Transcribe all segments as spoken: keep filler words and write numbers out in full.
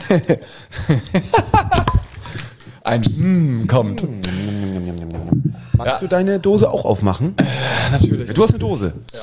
Ein mm kommt. Magst ja. du deine Dose auch aufmachen? Äh, natürlich. Du hast eine Dose. Ja.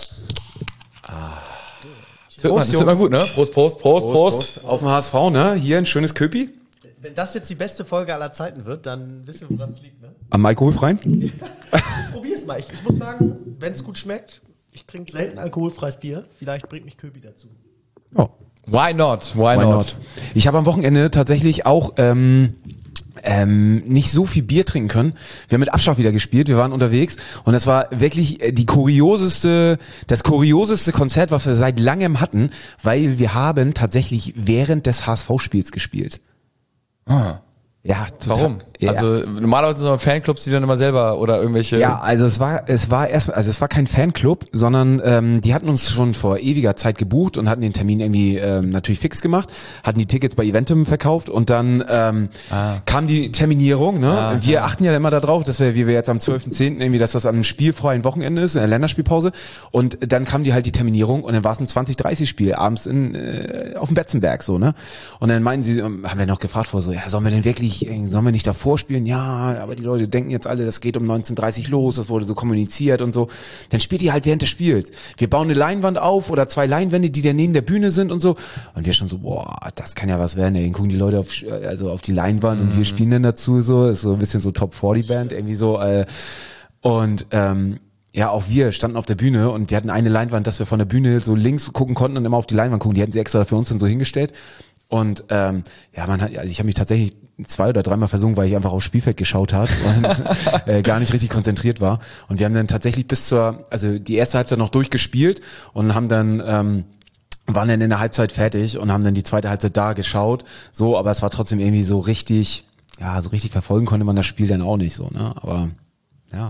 Ah. Prost, das ist immer gut, ne? Prost, Prost, Prost, Prost, Prost. Prost. Auf dem H S V, ne? Hier ein schönes Köpi. Wenn das jetzt die beste Folge aller Zeiten wird, dann wissen wir, woran es liegt, ne? Am alkoholfreien? Probier's mal. Ich, ich muss sagen, wenn es gut schmeckt, ich trinke selten alkoholfreies Bier. Vielleicht bringt mich Köpi dazu. Oh. Why not? Why, Why not? not? Ich habe am Wochenende tatsächlich auch ähm, ähm, nicht so viel Bier trinken können. Wir haben mit Abschlag wieder gespielt, wir waren unterwegs und das war wirklich die kurioseste, das kurioseste Konzert, was wir seit langem hatten, weil wir haben tatsächlich während des H S V-Spiels gespielt. Ah. Ja, total. Warum? Ja. Also normalerweise sind es Fanclubs, die dann immer selber oder irgendwelche... Ja, also es war es war erst, also es war kein Fanclub, sondern ähm, die hatten uns schon vor ewiger Zeit gebucht und hatten den Termin irgendwie ähm, natürlich fix gemacht, hatten die Tickets bei Eventim verkauft und dann ähm, ah. kam die Terminierung. Ne? Ah, wir ja. achten ja immer darauf, dass wir, wie wir jetzt am zwölften zehnten irgendwie, dass das an einem spielfreien Wochenende ist, in der Länderspielpause und dann kam die halt die Terminierung und dann war es ein zwanzig dreißig Spiel abends in äh, auf dem Betzenberg so, ne? Und dann meinten sie, haben wir noch gefragt vor so, ja, sollen wir denn wirklich, sollen wir nicht davor spielen? Ja, aber die Leute denken jetzt alle, das geht um neunzehn Uhr dreißig los, das wurde so kommuniziert und so. Dann spielt die halt während des Spiels. Wir bauen eine Leinwand auf oder zwei Leinwände, die dann neben der Bühne sind und so. Und wir schon so, boah, das kann ja was werden. Dann gucken die Leute auf, also auf die Leinwand mhm. und wir spielen dann dazu so. Ist so ein bisschen so Top vierzig Band irgendwie so. Äh, und ähm, ja, auch wir standen auf der Bühne und wir hatten eine Leinwand, dass wir von der Bühne so links gucken konnten und immer auf die Leinwand gucken. Die hatten sie extra für uns dann so hingestellt. Und ähm, ja, man hat, also ich habe mich tatsächlich zwei oder dreimal versungen, weil ich einfach aufs Spielfeld geschaut habe und äh, gar nicht richtig konzentriert war. Und wir haben dann tatsächlich bis zur, also die erste Halbzeit noch durchgespielt und haben dann ähm, waren dann in der Halbzeit fertig und haben dann die zweite Halbzeit da geschaut. So, aber es war trotzdem irgendwie so richtig, ja, so richtig verfolgen konnte man das Spiel dann auch nicht so, ne? Aber ja.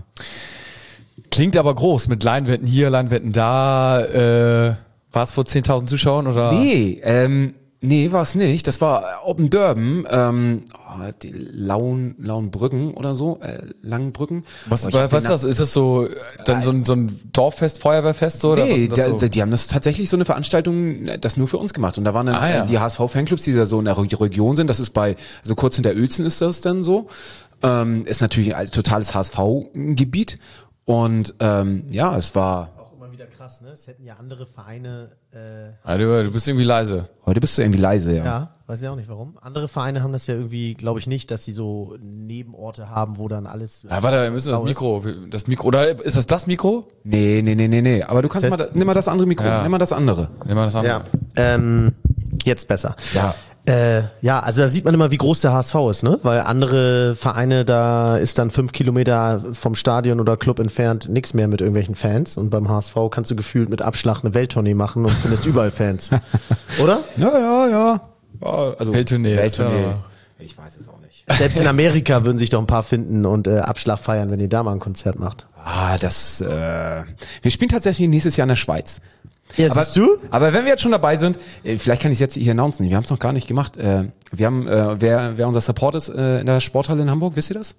Klingt aber groß mit Leinwänden hier, Leinwänden da. Äh, war es vor zehntausend Zuschauern oder? Nee, ähm, Nee, war es nicht. Das war Open Durban, ähm, oh, die Laun, Launbrücken oder so, äh, Langenbrücken. Was, was ist das? Ist das so dann so ein, so ein Dorffest, Feuerwehrfest so? Oder Nee, was ist das der, so? Die haben das tatsächlich so eine Veranstaltung, das nur für uns gemacht. Und da waren dann ah, ja. die H S V-Fanclubs, die da so in der Region sind. Das ist bei, also kurz hinter Uelzen ist das dann so. Ähm, ist natürlich ein totales H S V-Gebiet. Und ähm, ja, es war... Wieder krass, ne? Es hätten ja andere Vereine... Äh, ah, du, du bist irgendwie leise. Heute bist du irgendwie leise, ja. Ja, weiß ich auch nicht warum. Andere Vereine haben das ja irgendwie, glaube ich nicht, dass sie so Nebenorte haben, wo dann alles... Ja, warte, wir müssen das Mikro, das Mikro, oder ist das das Mikro? Nee, nee, nee, nee, nee. Aber du kannst das mal, nimm mal das andere Mikro, ja. nimm mal das andere. Nimm mal das andere. Ja, ähm, jetzt besser. Ja. Äh, ja, also da sieht man immer, wie groß der H S V ist, ne? Weil andere Vereine, da ist dann fünf Kilometer vom Stadion oder Club entfernt nichts mehr mit irgendwelchen Fans. Und beim H S V kannst du gefühlt mit Abschlag eine Welttournee machen und findest überall Fans. Oder? Ja, ja, ja. Also Welttournee. Welttournee. Ja. Ich weiß es auch nicht. Selbst in Amerika würden sich doch ein paar finden und äh, Abschlag feiern, wenn ihr da mal ein Konzert macht. Ah, das, äh, wir spielen tatsächlich nächstes Jahr in der Schweiz. Ja, aber, siehst du? aber wenn wir jetzt schon dabei sind, vielleicht kann ich es jetzt hier announcen. Wir haben es noch gar nicht gemacht. Äh, wir haben, äh, wer, wer unser Support ist äh, in der Sporthalle in Hamburg, wisst ihr das?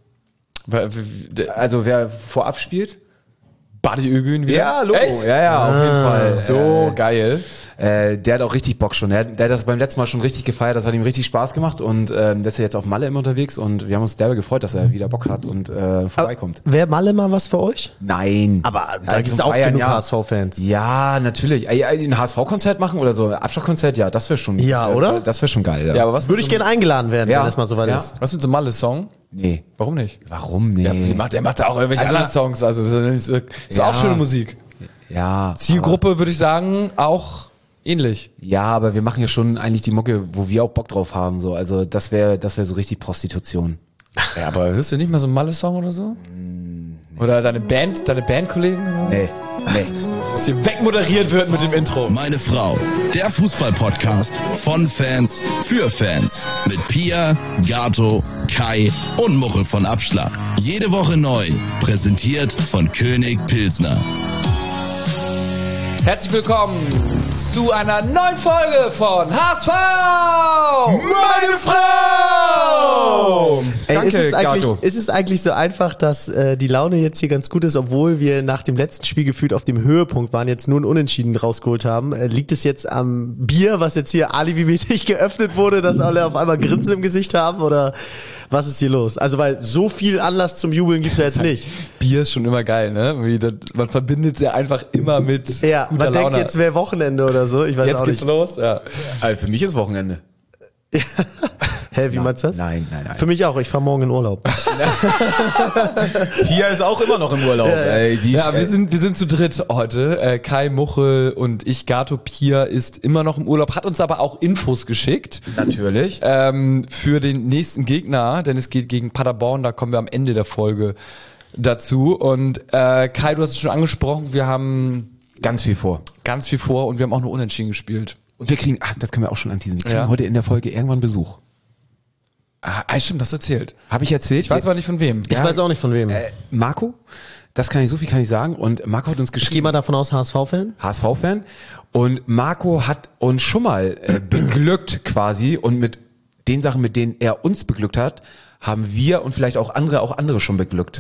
Also wer vorab spielt? Buddy Ögün wieder? Ja, Logo. Echt? Ja, ja, auf ah, jeden Fall. So äh, geil. Äh, der hat auch richtig Bock schon. Der, der hat das beim letzten Mal schon richtig gefeiert. Das hat ihm richtig Spaß gemacht und äh, der ist ja jetzt auf Malle immer unterwegs und wir haben uns derbe gefreut, dass er wieder Bock hat und äh, vorbeikommt. Wäre Malle mal was für euch? Nein. Aber da ja, gibt es auch Feiern, genug ja. H S V-Fans. Ja, natürlich. Ein H S V-Konzert machen oder so, ein Abschlagkonzert, ja, das wäre schon. Ja, das wär, oder? Das wäre schon geil. Ja, ja aber was würde ich gerne eingeladen werden, ja. wenn das mal soweit ja. ist. Was mit so einem Malle-Song? Nee. Warum nicht? Warum nee? Ja, der macht, der macht da auch irgendwelche also, anderen Songs. Also das ist, das ist ja. auch schöne Musik. Ja. Zielgruppe würde ich sagen auch ähnlich. Ja, aber wir machen ja schon eigentlich die Mucke, wo wir auch Bock drauf haben. So, also das wäre, das wäre so richtig Prostitution. Ja, aber hörst du nicht mal so einen Malle-Song oder so? Mm, nee. Oder deine Band, deine Bandkollegen? Nee, nee. Dass hier wegmoderiert wird mit dem Intro. Meine Frau, der Fußball-Podcast von Fans für Fans. Mit Pia, Gato, Kai und Muchel von Abschlag. Jede Woche neu. Präsentiert von König Pilsner. Herzlich willkommen zu einer neuen Folge von H S V! Meine Frau! Oh, Ey, danke, ist es eigentlich, Gato. ist es eigentlich so einfach, dass äh, die Laune jetzt hier ganz gut ist, obwohl wir nach dem letzten Spiel gefühlt auf dem Höhepunkt waren, jetzt nur ein Unentschieden rausgeholt haben? Äh, liegt es jetzt am Bier, was jetzt hier alibimäßig geöffnet wurde, dass alle auf einmal Grinsen im Gesicht haben, oder was ist hier los? Also, weil so viel Anlass zum Jubeln gibt's ja jetzt nicht. Bier ist schon immer geil, ne? Wie das, man verbindet es ja einfach immer mit Ja, guter man Laune. denkt, jetzt wäre Wochenende oder so. Ich weiß Jetzt auch geht's nicht. los, ja. Also für mich ist Wochenende. Hä, wie meinst du das? Nein, nein, nein. Für mich auch. Ich fahre morgen in Urlaub. Pia ist auch immer noch im Urlaub. Ey, die Ja, wir sind, wir sind zu dritt heute. Äh, Kai, Muchel und ich. Gato Pia ist immer noch im Urlaub, hat uns aber auch Infos geschickt natürlich. ähm, für den nächsten Gegner, denn es geht gegen Paderborn, da kommen wir am Ende der Folge dazu. Und äh, Kai, du hast es schon angesprochen, wir haben Ganz viel vor. ganz viel vor und wir haben auch nur Unentschieden gespielt. Und wir kriegen, ach, das können wir auch schon anteasen. Wir kriegen Ja. heute in der Folge irgendwann Besuch. Ah, stimmt, das erzählt. Habe ich erzählt? Ich weiß aber nicht von wem. Ich weiß auch nicht von wem. Äh, Marco, das kann ich, so viel kann ich sagen. Und Marco hat uns Ich gehe geschrieben, mal davon aus, H S V-Fan. H S V-Fan. Und Marco hat uns schon mal äh, beglückt quasi. Und mit den Sachen, mit denen er uns beglückt hat, haben wir und vielleicht auch andere, auch andere schon beglückt.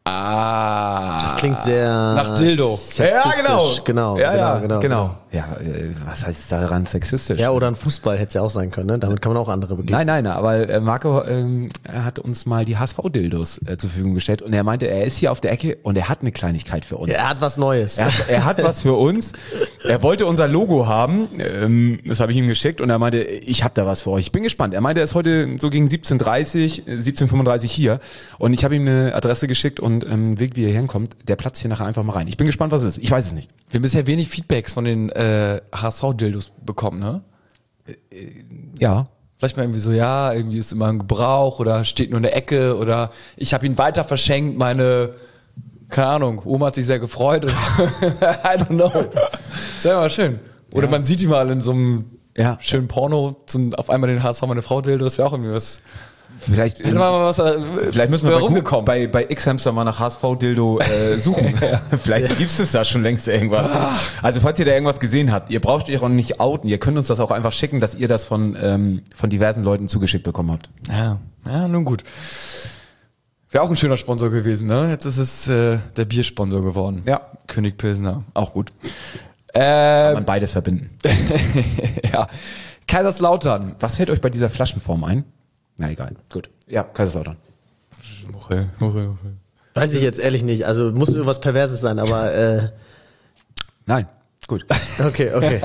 Ah. Das klingt sehr Nach Dildo. sexistisch. Genau, Ja, ja, genau, genau. Ja, äh, was heißt daran sexistisch? Ja, oder ein Fußball hätte es ja auch sein können, ne? Damit kann man auch andere begleiten. Nein, nein, aber äh, Marco ähm, er hat uns mal die H S V-Dildos äh, zur Verfügung gestellt und er meinte, er ist hier auf der Ecke und er hat eine Kleinigkeit für uns. Er hat was Neues. Er hat, er hat was für uns. Er wollte unser Logo haben. Ähm, das habe ich ihm geschickt und er meinte, ich habe da was für euch. Ich bin gespannt. Er meinte, er ist heute so gegen siebzehn Uhr dreißig, siebzehn Uhr fünfunddreißig hier und ich habe ihm eine Adresse geschickt und ähm, Weg, wie er hinkommt, der platzt hier nachher einfach mal rein. Ich bin gespannt, was es ist. Ich weiß es nicht. Wir haben bisher wenig Feedbacks von den äh, H S V-Dildos bekommen, ne? Ja. Vielleicht mal irgendwie so, ja, irgendwie ist immer ein Gebrauch oder steht nur in der Ecke oder ich habe ihn weiter verschenkt, meine, keine Ahnung, Oma hat sich sehr gefreut. Oder I don't know. Das wäre mal schön. Oder man sieht ihn mal in so einem Ja. schönen Porno, zum, auf einmal den H S V, meine Frau Dildo, das wäre auch irgendwie was. Vielleicht, Hätte man mal was, äh, vielleicht müssen wir wäre bei, rumgekommen. bei, bei X-Hamster mal nach H S V-Dildo äh, suchen. Vielleicht gibt's es da schon längst irgendwas. Also falls ihr da irgendwas gesehen habt, ihr braucht euch auch nicht outen, ihr könnt uns das auch einfach schicken, dass ihr das von ähm, von diversen Leuten zugeschickt bekommen habt. Ja, ja, nun gut. Wäre auch ein schöner Sponsor gewesen, ne? Jetzt ist es äh, der Biersponsor geworden. Ja. König Pilsner, auch gut. Kann Äh, man beides verbinden. ja. Kaiserslautern. Was fällt euch bei dieser Flaschenform ein? Na egal, gut. Ja, Kaiserslautern. Muchel, Muchel, Muchel. Weiß ich jetzt ehrlich nicht. Also muss irgendwas Perverses sein, aber äh, Nein, gut. okay, okay.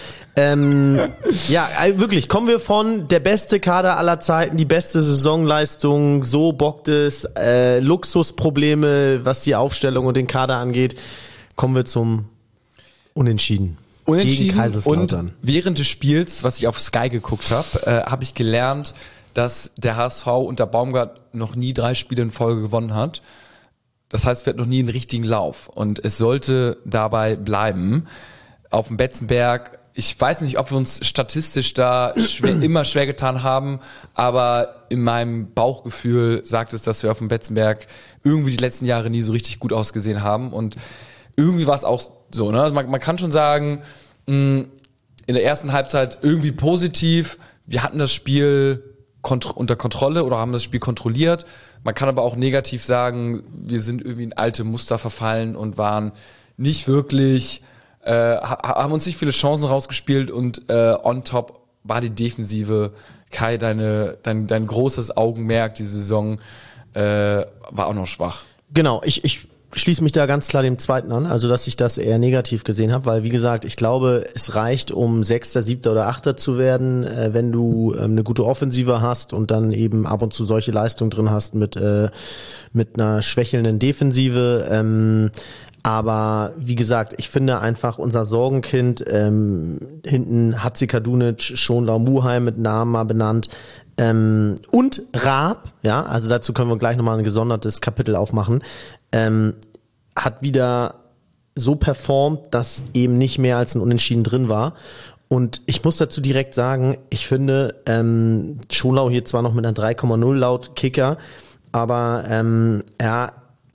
ähm, ja, äh, wirklich, kommen wir von der beste Kader aller Zeiten, die beste Saisonleistung, so bockt es, äh, Luxusprobleme, was die Aufstellung und den Kader angeht, kommen wir zum Unentschieden. Gegen Unentschieden Kaiserslautern. und während des Spiels, was ich auf Sky geguckt habe, äh, habe ich gelernt, dass der H S V unter Baumgart noch nie drei Spiele in Folge gewonnen hat. Das heißt, wir hatten noch nie einen richtigen Lauf und es sollte dabei bleiben. Auf dem Betzenberg, ich weiß nicht, ob wir uns statistisch da schwer, immer schwer getan haben, aber in meinem Bauchgefühl sagt es, dass wir auf dem Betzenberg irgendwie die letzten Jahre nie so richtig gut ausgesehen haben und irgendwie war es auch so, ne? Also man, man kann schon sagen, mh, in der ersten Halbzeit irgendwie positiv. Wir hatten das Spiel kont- unter Kontrolle oder haben das Spiel kontrolliert. Man kann aber auch negativ sagen, wir sind irgendwie in alte Muster verfallen und waren nicht wirklich, äh, ha- haben uns nicht viele Chancen rausgespielt und äh, on top war die Defensive. Kai, deine, dein, dein großes Augenmerk diese Saison äh, war auch noch schwach. Genau, ich, ich schließe mich da ganz klar dem zweiten an, also dass ich das eher negativ gesehen habe, weil wie gesagt, ich glaube, es reicht, um Sechster, Siebter oder Achter zu werden, äh, wenn du ähm, eine gute Offensive hast und dann eben ab und zu solche Leistungen drin hast mit äh, mit einer schwächelnden Defensive. Ähm, aber wie gesagt, ich finde einfach unser Sorgenkind, ähm, hinten Hatzikadunic, Schonlau Muheim mit Namen mal benannt, ähm, und Raab, ja, also dazu können wir gleich nochmal ein gesondertes Kapitel aufmachen, ähm, hat wieder so performt, dass eben nicht mehr als ein Unentschieden drin war. Und ich muss dazu direkt sagen, ich finde, ähm, Schonlau hier zwar noch mit einer drei Komma null laut Kicker, aber ähm, ja,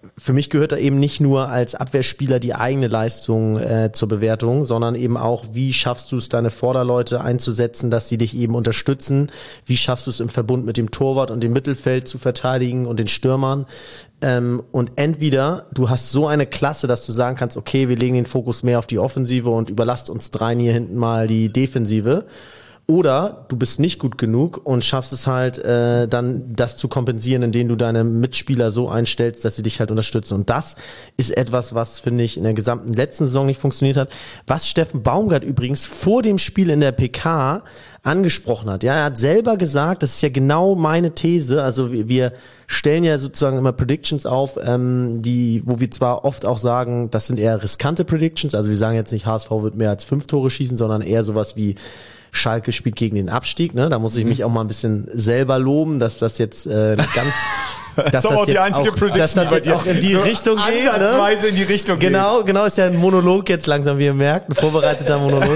für mich gehört da eben nicht nur als Abwehrspieler die eigene Leistung äh, zur Bewertung, sondern eben auch, wie schaffst du es, deine Vorderleute einzusetzen, dass sie dich eben unterstützen, wie schaffst du es im Verbund mit dem Torwart und dem Mittelfeld zu verteidigen und den Stürmern. Ähm, und entweder du hast so eine Klasse, dass du sagen kannst, okay, wir legen den Fokus mehr auf die Offensive und überlasst uns dreien hier hinten mal die Defensive. Oder du bist nicht gut genug und schaffst es halt, äh, dann das zu kompensieren, indem du deine Mitspieler so einstellst, dass sie dich halt unterstützen. Und das ist etwas, was, finde ich, in der gesamten letzten Saison nicht funktioniert hat. Was Steffen Baumgart übrigens vor dem Spiel in der P K angesprochen hat. Ja, er hat selber gesagt, das ist ja genau meine These, also wir, wir stellen ja sozusagen immer Predictions auf, ähm, die, wo wir zwar oft auch sagen, das sind eher riskante Predictions, also wir sagen jetzt nicht, H S V wird mehr als fünf Tore schießen, sondern eher sowas wie Schalke spielt gegen den Abstieg, ne? Da muss ich mich auch mal ein bisschen selber loben, dass das jetzt äh, ganz, dass so, das die jetzt einzige auch, Prediction, dass das jetzt auch in die so Richtung geht, ne? ansatzweise in die Richtung Genau, geht. genau, ist ja ein Monolog jetzt langsam, wie ihr merkt, ein vorbereiteter Monolog.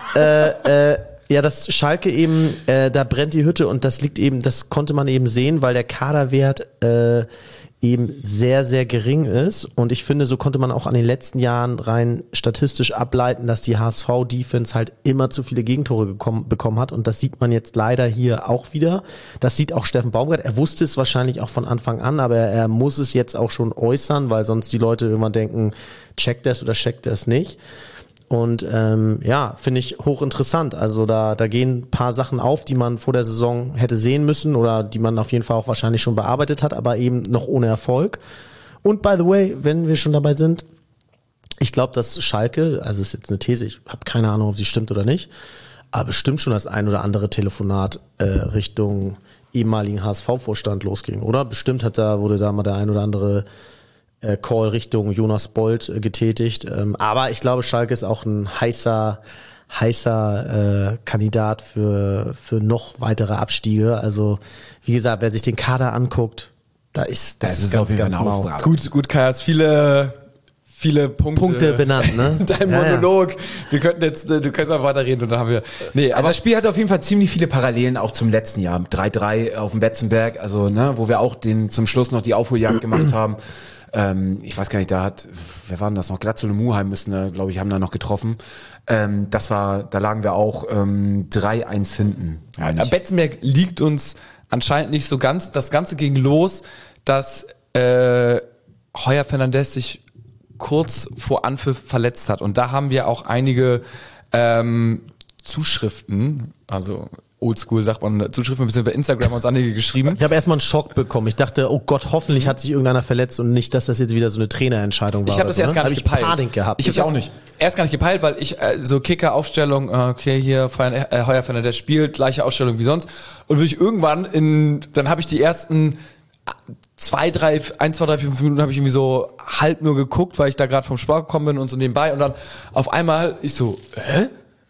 äh, äh, ja, dass Schalke eben, äh, da brennt die Hütte und das liegt eben, das konnte man eben sehen, weil der Kaderwert äh, eben sehr, sehr gering ist. Und ich finde, so konnte man auch an den letzten Jahren rein statistisch ableiten, dass die H S V-Defense halt immer zu viele Gegentore gekommen, bekommen hat. Und das sieht man jetzt leider hier auch wieder. Das sieht auch Steffen Baumgart. Er wusste es wahrscheinlich auch von Anfang an, aber er, er muss es jetzt auch schon äußern, weil sonst die Leute irgendwann denken, checkt das oder checkt das nicht. Und ähm, ja, finde ich hochinteressant. Also da, da gehen ein paar Sachen auf, die man vor der Saison hätte sehen müssen oder die man auf jeden Fall auch wahrscheinlich schon bearbeitet hat, aber eben noch ohne Erfolg. Und by the way, wenn wir schon dabei sind, ich glaube, dass Schalke, also ist jetzt eine These, ich habe keine Ahnung, ob sie stimmt oder nicht, aber bestimmt schon das ein oder andere Telefonat äh, Richtung ehemaligen H S V-Vorstand losging, oder? Bestimmt hat da, wurde da mal der ein oder andere Call Richtung Jonas Bold äh, getätigt. Ähm, aber ich glaube, Schalke ist auch ein heißer, heißer äh, Kandidat für, für noch weitere Abstiege. Also, wie gesagt, wer sich den Kader anguckt, da ist, das, Das ist ist ganz, auf jeden ganz Fall eine mau. Aufgabe. Gut, gut, Kai, hast viele, viele Punkte, Punkte benannt, ne? Dein Ja, ja. Monolog. Wir könnten jetzt, du kannst auch weiterreden und dann haben wir, nee, Also aber das Spiel hat auf jeden Fall ziemlich viele Parallelen auch zum letzten Jahr. drei drei auf dem Betzenberg, also ne, wo wir auch den zum Schluss noch die Aufholjagd gemacht haben. Ähm, ich weiß gar nicht, da hat, wer war denn das noch? Glatzel und Muheim müssen da, glaube ich, haben da noch getroffen. Ähm, das war, da lagen wir auch ähm, drei eins hinten. Ja, Ja, Betzenberg liegt uns anscheinend nicht so ganz. Das Ganze ging los, dass äh, Heuer Fernandes sich kurz vor Anpfiff verletzt hat. Und da haben wir auch einige ähm, Zuschriften, also oldschool sagt man, Zuschriften ein bisschen bei Instagram uns einige geschrieben. Ich habe erstmal einen Schock bekommen. Ich dachte, oh Gott, hoffentlich hat sich irgendeiner verletzt und nicht, dass das jetzt wieder so eine Trainerentscheidung war. Ich habe oder das so, erst ne? gar Hab nicht ich gepeilt. Panik gehabt. Ich, hab Ich das auch nicht. Erst gar nicht gepeilt, weil ich äh, so Kicker-Aufstellung, äh, okay, hier Feiern, äh, Heuer Fernandes spielt, gleiche Ausstellung wie sonst. Und wirklich irgendwann in, dann habe ich die ersten zwei, drei, eins, zwei, drei, vier, fünf Minuten habe ich irgendwie so halb nur geguckt, weil ich da gerade vom Sport gekommen bin und so nebenbei. Und dann auf einmal ich so, hä?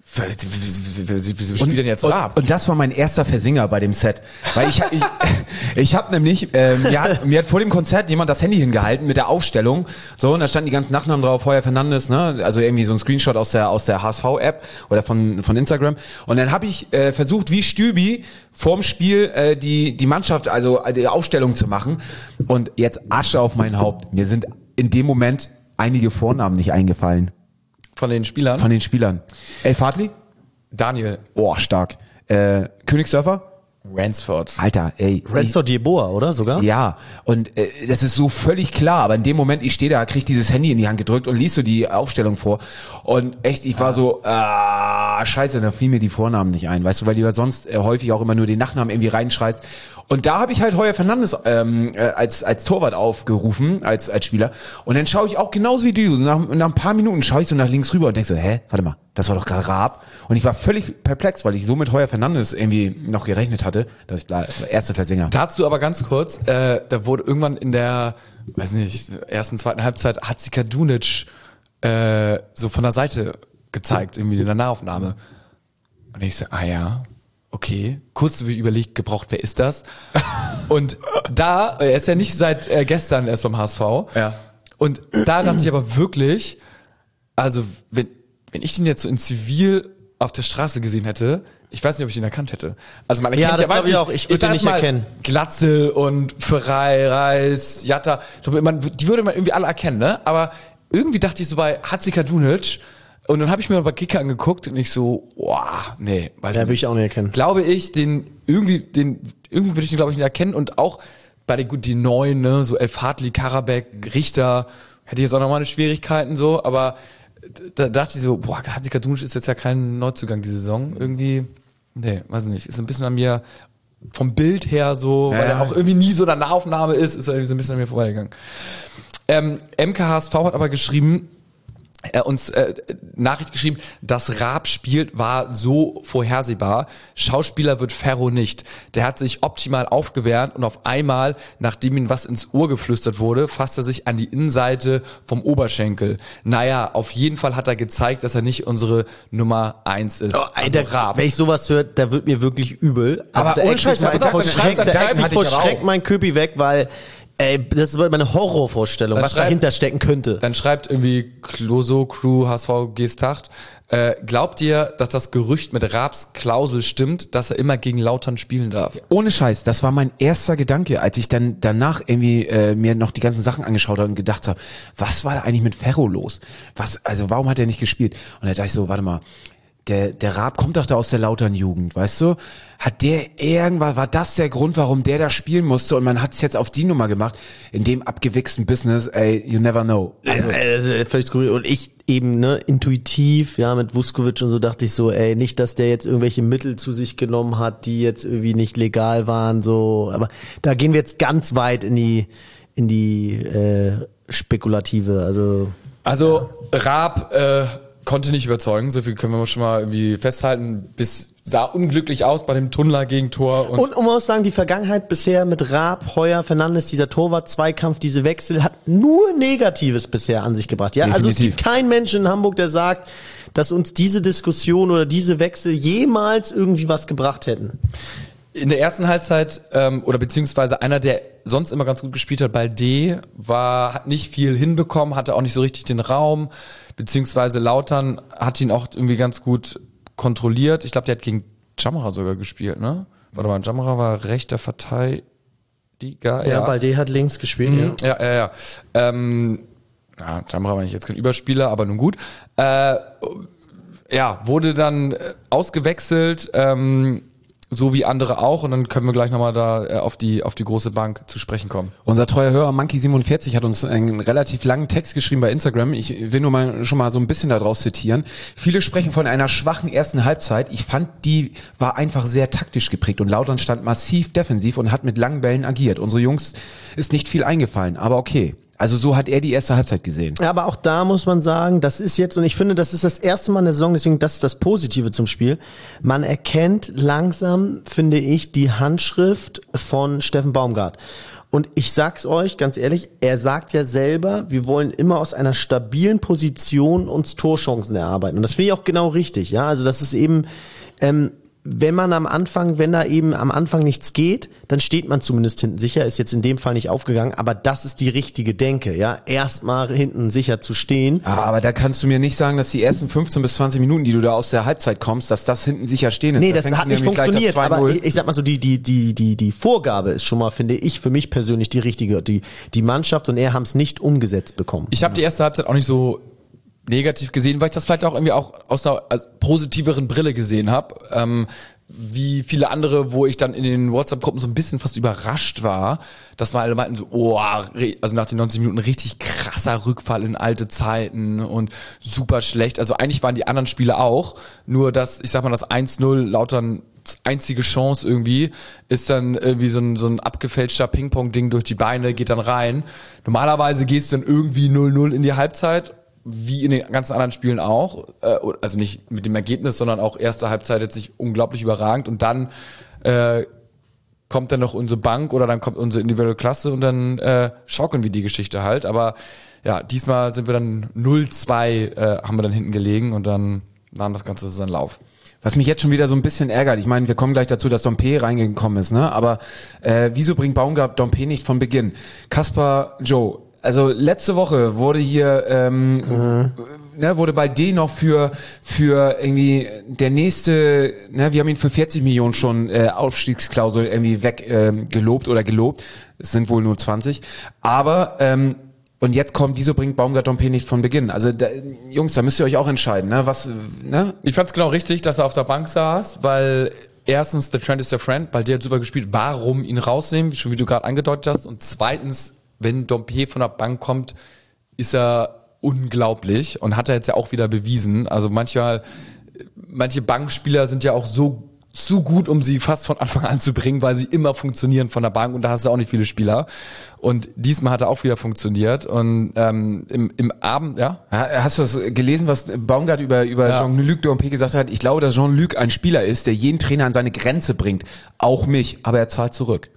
Wieso spielt denn jetzt Raab? Und, und das war mein erster Versinger bei dem Set. Weil ich, ich, ich habe nämlich, äh, mir, hat, mir hat vor dem Konzert jemand das Handy hingehalten mit der Aufstellung. So, und da standen die ganzen Nachnamen drauf, Heuer Fernandes, ne? Also irgendwie so ein Screenshot aus der aus der H S V-App oder von von Instagram. Und dann habe ich äh, versucht, wie Stübi vorm Spiel äh, die die Mannschaft, also die Aufstellung zu machen. Und jetzt Asche auf mein Haupt. Mir sind in dem Moment einige Vornamen nicht eingefallen. Von den Spielern? Von den Spielern. El Fadli? Daniel. Oh, stark. Äh, Königsdörfer? Ransford. Alter, ey. Ransford Jeboa, oder sogar? Ja, und äh, das ist so völlig klar, aber in dem Moment, ich stehe da, krieg dieses Handy in die Hand gedrückt und liest so die Aufstellung vor und echt, ich war so, ah, scheiße, da fiel mir die Vornamen nicht ein, weißt du, weil du ja sonst äh, häufig auch immer nur den Nachnamen irgendwie reinschreist. Und da habe ich halt Heuer Fernandes ähm, äh, als als Torwart aufgerufen, als als Spieler. Und dann schaue ich auch genauso wie du. Nach, nach ein paar Minuten schaue ich so nach links rüber und denke so, hä, warte mal, das war doch gerade Raab. Und ich war völlig perplex, weil ich so mit Heuer Fernandes irgendwie noch gerechnet hatte, dass ich da erste Versinger. Dazu aber ganz kurz, äh, da wurde irgendwann in der, weiß nicht, ersten, zweiten Halbzeit Hatzika Dunic äh, so von der Seite gezeigt, irgendwie in der Nahaufnahme. Und ich so, ah ja, okay. Kurz überlegt, gebraucht, wer ist das? Und da, er ist ja nicht seit äh, gestern erst beim H S V. Ja. Und da dachte ich aber wirklich, also wenn, wenn ich den jetzt so in Zivil auf der Straße gesehen hätte, Ich weiß nicht, ob ich ihn erkannt hätte. Also man Ja, erkennt das ja, weiß glaube ich auch. Ich würde ihn nicht mal erkennen. Glatzel und Ferrei, Reis, Jatta. Man, die würde man irgendwie alle erkennen, ne? Aber irgendwie dachte ich so bei Hadzikadunic und dann habe ich mir mal bei Kicker angeguckt und ich so, boah, nee, weiß Ja, nicht. würde ich auch nicht erkennen. Glaube ich, den irgendwie, den irgendwie würde ich den glaube ich nicht erkennen und auch bei den gut die neuen, ne, so El Fadli, Karabek, Richter, hätte ich jetzt auch noch mal eine Schwierigkeiten so, aber da dachte ich so, boah, Hadzikadunic ist jetzt ja kein Neuzugang die Saison, irgendwie, nee, weiß nicht, ist ein bisschen an mir vom Bild her so, Ja, weil er ja. auch irgendwie nie so eine Nahaufnahme ist, ist er irgendwie so ein bisschen an mir vorbeigegangen. Ähm, M K H S V hat aber geschrieben, er uns äh, Nachricht geschrieben, das Raab spielt war so vorhersehbar. Schauspieler wird Ferro nicht. Der hat sich optimal aufgewärmt und auf einmal, nachdem ihm was ins Ohr geflüstert wurde, fasst er sich an die Innenseite vom Oberschenkel. Naja, auf jeden Fall hat er gezeigt, dass er nicht unsere Nummer eins ist. Oh, also Alter, Raab. wenn ich sowas höre, da wird mir wirklich übel. Aber da ohne eck Scheiß, ich pass mein- auf, dann schreib- dann da schreib- eck ich hatte vor ich aber Schreck auch. mein Köpi weg, weil ey, das ist meine Horrorvorstellung, Dann was schreib- dahinter stecken könnte. Dann schreibt irgendwie Closo, Crew, H S V, Geesthacht. Äh, glaubt ihr, dass das Gerücht mit Raabs Klausel stimmt, dass er immer gegen Lautern spielen darf? Ohne Scheiß, das war mein erster Gedanke, als ich dann danach irgendwie äh, mir noch die ganzen Sachen angeschaut habe und gedacht habe, was war da eigentlich mit Ferro los? Was, also warum hat er nicht gespielt? Und da dachte ich so, warte mal, der der Raab kommt doch da aus der Lautern-Jugend, weißt du? Hat der irgendwas, war das der Grund, warum der da spielen musste und man hat es jetzt auf die Nummer gemacht? In dem abgewichsten Business, ey, you never know. Also, also völlig skurril. Und ich eben, ne, intuitiv, ja, mit Vuskovic und so dachte ich so, ey, nicht, dass der jetzt irgendwelche Mittel zu sich genommen hat, die jetzt irgendwie nicht legal waren, so, aber da gehen wir jetzt ganz weit in die, in die, äh, Spekulative, also. Also Raab äh, konnte nicht überzeugen, so viel können wir schon mal irgendwie festhalten. Bis sah unglücklich aus bei dem Tunnler Gegentor. Und, Und um auch sagen, die Vergangenheit bisher mit Raab, Heuer, Fernandes, dieser Torwart-Zweikampf, diese Wechsel, hat nur Negatives bisher an sich gebracht. Ja, also es Definitiv. gibt keinen Menschen in Hamburg, der sagt, dass uns diese Diskussion oder diese Wechsel jemals irgendwie was gebracht hätten. in der ersten Halbzeit, ähm, oder beziehungsweise einer, der sonst immer ganz gut gespielt hat, Balde, war, hat nicht viel hinbekommen, hatte auch nicht so richtig den Raum, beziehungsweise Lautern hat ihn auch irgendwie ganz gut kontrolliert. Ich glaube, der hat gegen Jamra sogar gespielt, ne? Warte mal, Jamra war rechter Verteidiger. Ja, Ja, Balde hat links gespielt, Mhm, ja. ja, ja, ja. Ähm, ja, Jamra war nicht jetzt kein Überspieler, aber nun gut. Äh, ja, wurde dann äh, ausgewechselt, ähm, so wie andere auch, und dann können wir gleich nochmal da äh, auf die auf die große Bank zu sprechen kommen. Unser treuer Hörer Monkey siebenundvierzig hat uns einen relativ langen Text geschrieben bei Instagram. Ich will nur mal schon mal so ein bisschen daraus zitieren. Viele sprechen von einer schwachen ersten Halbzeit. Ich fand, die war einfach sehr taktisch geprägt und Lautern stand massiv defensiv und hat mit langen Bällen agiert. Unsere Jungs ist nicht viel eingefallen, aber okay. Also so hat er die erste Halbzeit gesehen. Ja, aber auch da muss man sagen, das ist jetzt, und ich finde, das ist das erste Mal in der Saison, deswegen das ist das Positive zum Spiel. Man erkennt langsam, finde ich, die Handschrift von Steffen Baumgart. Und ich sag's euch ganz ehrlich, er sagt ja selber, wir wollen immer aus einer stabilen Position uns Torchancen erarbeiten. Und das finde ich auch genau richtig, ja. Also das ist eben, ähm, wenn man am Anfang, wenn da eben am Anfang nichts geht, dann steht man zumindest hinten sicher, ist jetzt in dem Fall nicht aufgegangen, aber das ist die richtige Denke, ja, erstmal hinten sicher zu stehen. Ah, aber da kannst du mir nicht sagen, dass die ersten fünfzehn bis zwanzig Minuten, die du da aus der Halbzeit kommst, dass das hinten sicher stehen ist. Nee, Da das fängst hat du nicht nämlich gleich das funktioniert, zwei aber null. ich, ich sag mal so, die, die, die, die, die Vorgabe ist schon mal, finde ich, für mich persönlich die richtige. Die, die Mannschaft und er haben es nicht umgesetzt bekommen. Ich habe die erste Halbzeit auch nicht so negativ gesehen, weil ich das vielleicht auch irgendwie auch aus einer also, positiveren Brille gesehen habe. Ähm, wie viele andere, wo ich dann in den WhatsApp-Gruppen so ein bisschen fast überrascht war, dass man alle meinten so, oh, also nach den neunzig Minuten richtig krasser Rückfall in alte Zeiten und super schlecht. Also eigentlich waren die anderen Spiele auch, nur dass, ich sag mal, das eins null Lautern einzige Chance irgendwie, ist dann irgendwie so ein, so ein abgefälschter Ping-Pong-Ding durch die Beine, geht dann rein. Normalerweise gehst du dann irgendwie null null in die Halbzeit, wie in den ganzen anderen Spielen auch, also nicht mit dem Ergebnis, sondern auch erste Halbzeit jetzt nicht unglaublich überragend und dann äh, kommt dann noch unsere Bank oder dann kommt unsere individuelle Klasse und dann äh, schaukeln wir die Geschichte halt, aber ja, diesmal sind wir dann null zwei äh, haben wir dann hinten gelegen und dann nahm das Ganze so seinen Lauf. Was mich jetzt schon wieder so ein bisschen ärgert, ich meine, wir kommen gleich dazu, dass Dompe reingekommen ist, ne? Aber äh, wieso bringt Baumgart Dompe nicht von Beginn? Kaspar Joe, also letzte Woche wurde hier, ähm, mhm. ne, wurde bei D noch für, für irgendwie der nächste, ne, wir haben ihn für vierzig Millionen schon äh, Aufstiegsklausel irgendwie weg ähm, gelobt oder gelobt. Es sind wohl nur zwanzig. Aber, ähm, und jetzt kommt, wieso bringt Baumgart Dompe nicht von Beginn? Also, da, Jungs, da müsst ihr euch auch entscheiden, ne, was, ne? Ich fand's genau richtig, dass er auf der Bank saß, weil erstens, the trend is your friend, weil der hat super gespielt. Warum ihn rausnehmen, schon wie du gerade angedeutet hast. Und zweitens, wenn Dompe von der Bank kommt, ist er unglaublich und hat er jetzt ja auch wieder bewiesen. Also manchmal, manche Bankspieler sind ja auch so zu gut, um sie fast von Anfang an zu bringen, weil sie immer funktionieren von der Bank und da hast du auch nicht viele Spieler. Und diesmal hat er auch wieder funktioniert und ähm, im, im Abend, ja. Hast du das gelesen, was Baumgart über, über ja. Jean-Luc Dompe gesagt hat? Ich glaube, dass Jean-Luc ein Spieler ist, der jeden Trainer an seine Grenze bringt. Auch mich, aber er zahlt zurück.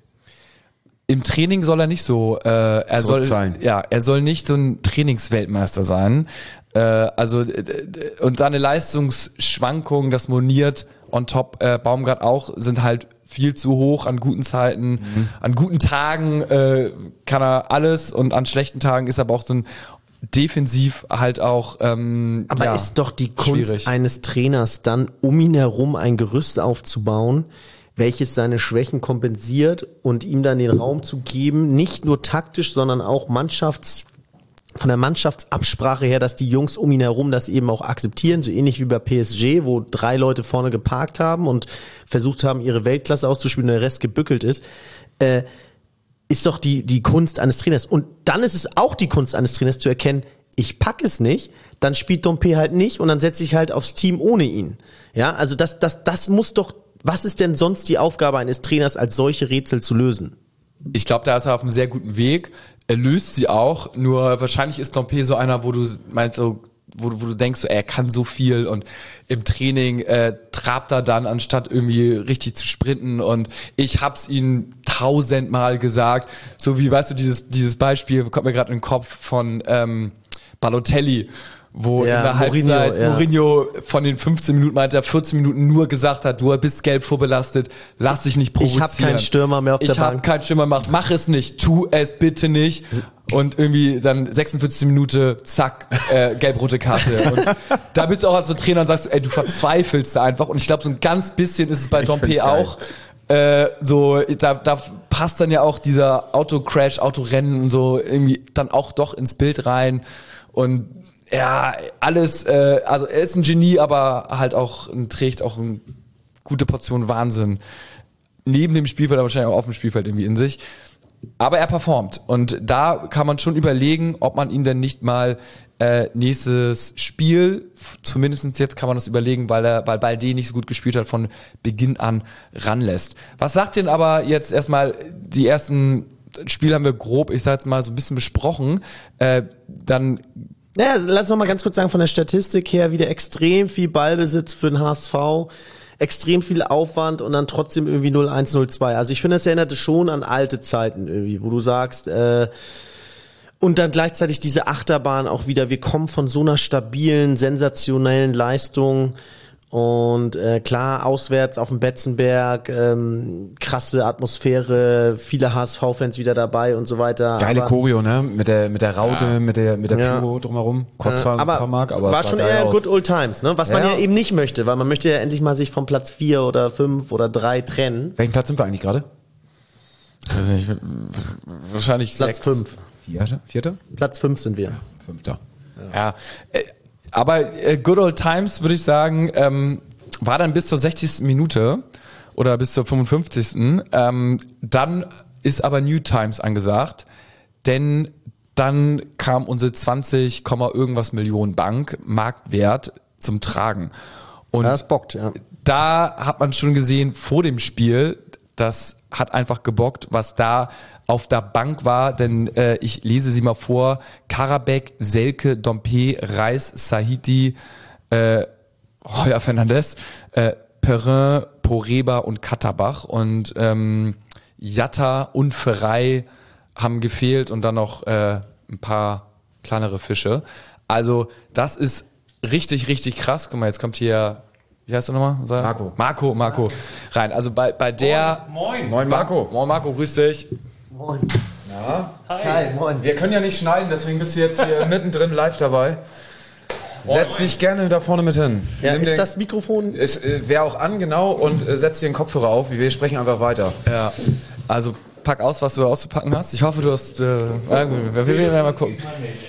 Im Training soll er nicht so, äh, er soll, ja, er soll nicht so ein Trainingsweltmeister sein. Äh, also und seine Leistungsschwankungen, das moniert on top äh, Baumgart auch, sind halt viel zu hoch an guten Zeiten. Mhm. An guten Tagen äh, kann er alles und an schlechten Tagen ist er aber auch so ein defensiv halt auch. Ähm, aber ja, ist doch die Kunst schwierig. eines Trainers dann, um ihn herum ein Gerüst aufzubauen, welches seine Schwächen kompensiert und ihm dann den Raum zu geben, nicht nur taktisch, sondern auch Mannschafts, von der Mannschaftsabsprache her, dass die Jungs um ihn herum das eben auch akzeptieren, so ähnlich wie bei P S G, wo drei Leute vorne geparkt haben und versucht haben, ihre Weltklasse auszuspielen und der Rest gebückelt ist, äh, ist doch die, die Kunst eines Trainers. Und dann ist es auch die Kunst eines Trainers zu erkennen, ich pack es nicht, dann spielt Dompe halt nicht und dann setze ich halt aufs Team ohne ihn. Ja, also das, das, das muss doch. Was ist denn sonst die Aufgabe eines Trainers, als solche Rätsel zu lösen? Ich glaube, da ist er auf einem sehr guten Weg. Er löst sie auch, nur wahrscheinlich ist Dompe so einer, wo du meinst, so, wo, wo du denkst, so, er kann so viel und im Training äh, trabt er dann, anstatt irgendwie richtig zu sprinten und ich hab's ihm tausendmal gesagt, so wie, weißt du, dieses, dieses Beispiel kommt mir gerade in den Kopf von ähm, Balotelli, wo ja, in der Mourinho, Halbzeit ja. Mourinho von den fünfzehn Minuten meinte er vierzehn Minuten nur gesagt hat, du bist gelb vorbelastet, lass dich nicht provozieren. Ich habe keinen Stürmer mehr auf ich der Bank. Ich habe keinen Stürmer mehr, mach es nicht, tu es bitte nicht. Und irgendwie dann sechsundvierzig Minuten, zack, äh, gelb-rote Karte. Und da bist du auch als so Trainer und sagst, ey, du verzweifelst da einfach. Und ich glaube, so ein ganz bisschen ist es bei Dompe auch. Äh, so, da, da passt dann ja auch dieser Autocrash, Autorennen und so irgendwie dann auch doch ins Bild rein. Und ja, alles, äh, also er ist ein Genie, aber halt auch, trägt auch eine gute Portion Wahnsinn neben dem Spielfeld, aber wahrscheinlich auch auf dem Spielfeld irgendwie in sich. Aber er performt und da kann man schon überlegen, ob man ihn denn nicht mal äh, nächstes Spiel, zumindest jetzt kann man das überlegen, weil er, weil Balde nicht so gut gespielt hat, von Beginn an ranlässt. Was sagt denn aber jetzt erstmal, die ersten Spiele haben wir grob, ich sag jetzt mal, so ein bisschen besprochen, äh, dann Naja, lass noch mal ganz kurz sagen, von der Statistik her wieder extrem viel Ballbesitz für den H S V, extrem viel Aufwand und dann trotzdem irgendwie null eins, null zwei. Also ich finde, das erinnerte schon an alte Zeiten irgendwie, wo du sagst, äh, und dann gleichzeitig diese Achterbahn auch wieder, wir kommen von so einer stabilen, sensationellen Leistung und äh, klar, auswärts auf dem Betzenberg, ähm, krasse Atmosphäre, viele H S V-Fans wieder dabei und so weiter. Geile aber, Choreo, ne? Mit der mit der Raute, ja. mit der mit der ja. Pyro drumherum. Kostet zwar äh, ein paar Mark, aber war schon eher good old times, ne? Was ja, man ja, ja eben nicht möchte, weil man möchte ja endlich mal sich vom Platz vier oder fünf oder drei trennen. Welchen Platz sind wir eigentlich gerade? Weiß nicht, wahrscheinlich Platz sechs. fünf. Vierter? Vierter? Platz fünf sind wir. Fünfter. Ja, ja äh, aber äh, good old times würde ich sagen, ähm, war dann bis zur sechzigsten Minute oder bis zur fünfundfünfzigsten Ähm, dann ist aber New Times angesagt, denn dann kam unsere zwanzig, irgendwas Millionen Bank Marktwert zum Tragen. Und ja, das bockt, ja. Da hat man schon gesehen vor dem Spiel, das hat einfach gebockt, was da auf der Bank war, denn äh, ich lese sie mal vor: Karabek, Selke, Dompe, Reis, Sahiti, äh, Heuer Fernandes, äh, Perrin, Poreba und Katterbach und ähm, Jatta und Ferrei haben gefehlt und dann noch äh, ein paar kleinere Fische. Also das ist richtig, richtig krass. Guck mal, jetzt kommt hier, wie heißt der nochmal? Marco. Marco, Marco rein. Also bei, bei der... Moin. Moin, Marco. Moin, Marco, grüß dich. Moin. Kai, moin. Wir können ja nicht schneiden, deswegen bist du jetzt hier mittendrin live dabei. Setz dich gerne da vorne mit hin. Ja, Nimm ist den- das Mikrofon? Es äh, wäre auch an, genau, und äh, setz dir den Kopfhörer auf. Wir sprechen einfach weiter. Ja. Also pack aus, was du auszupacken hast. Ich hoffe, du hast. Äh, ja, gut, wir wir werden mal gucken.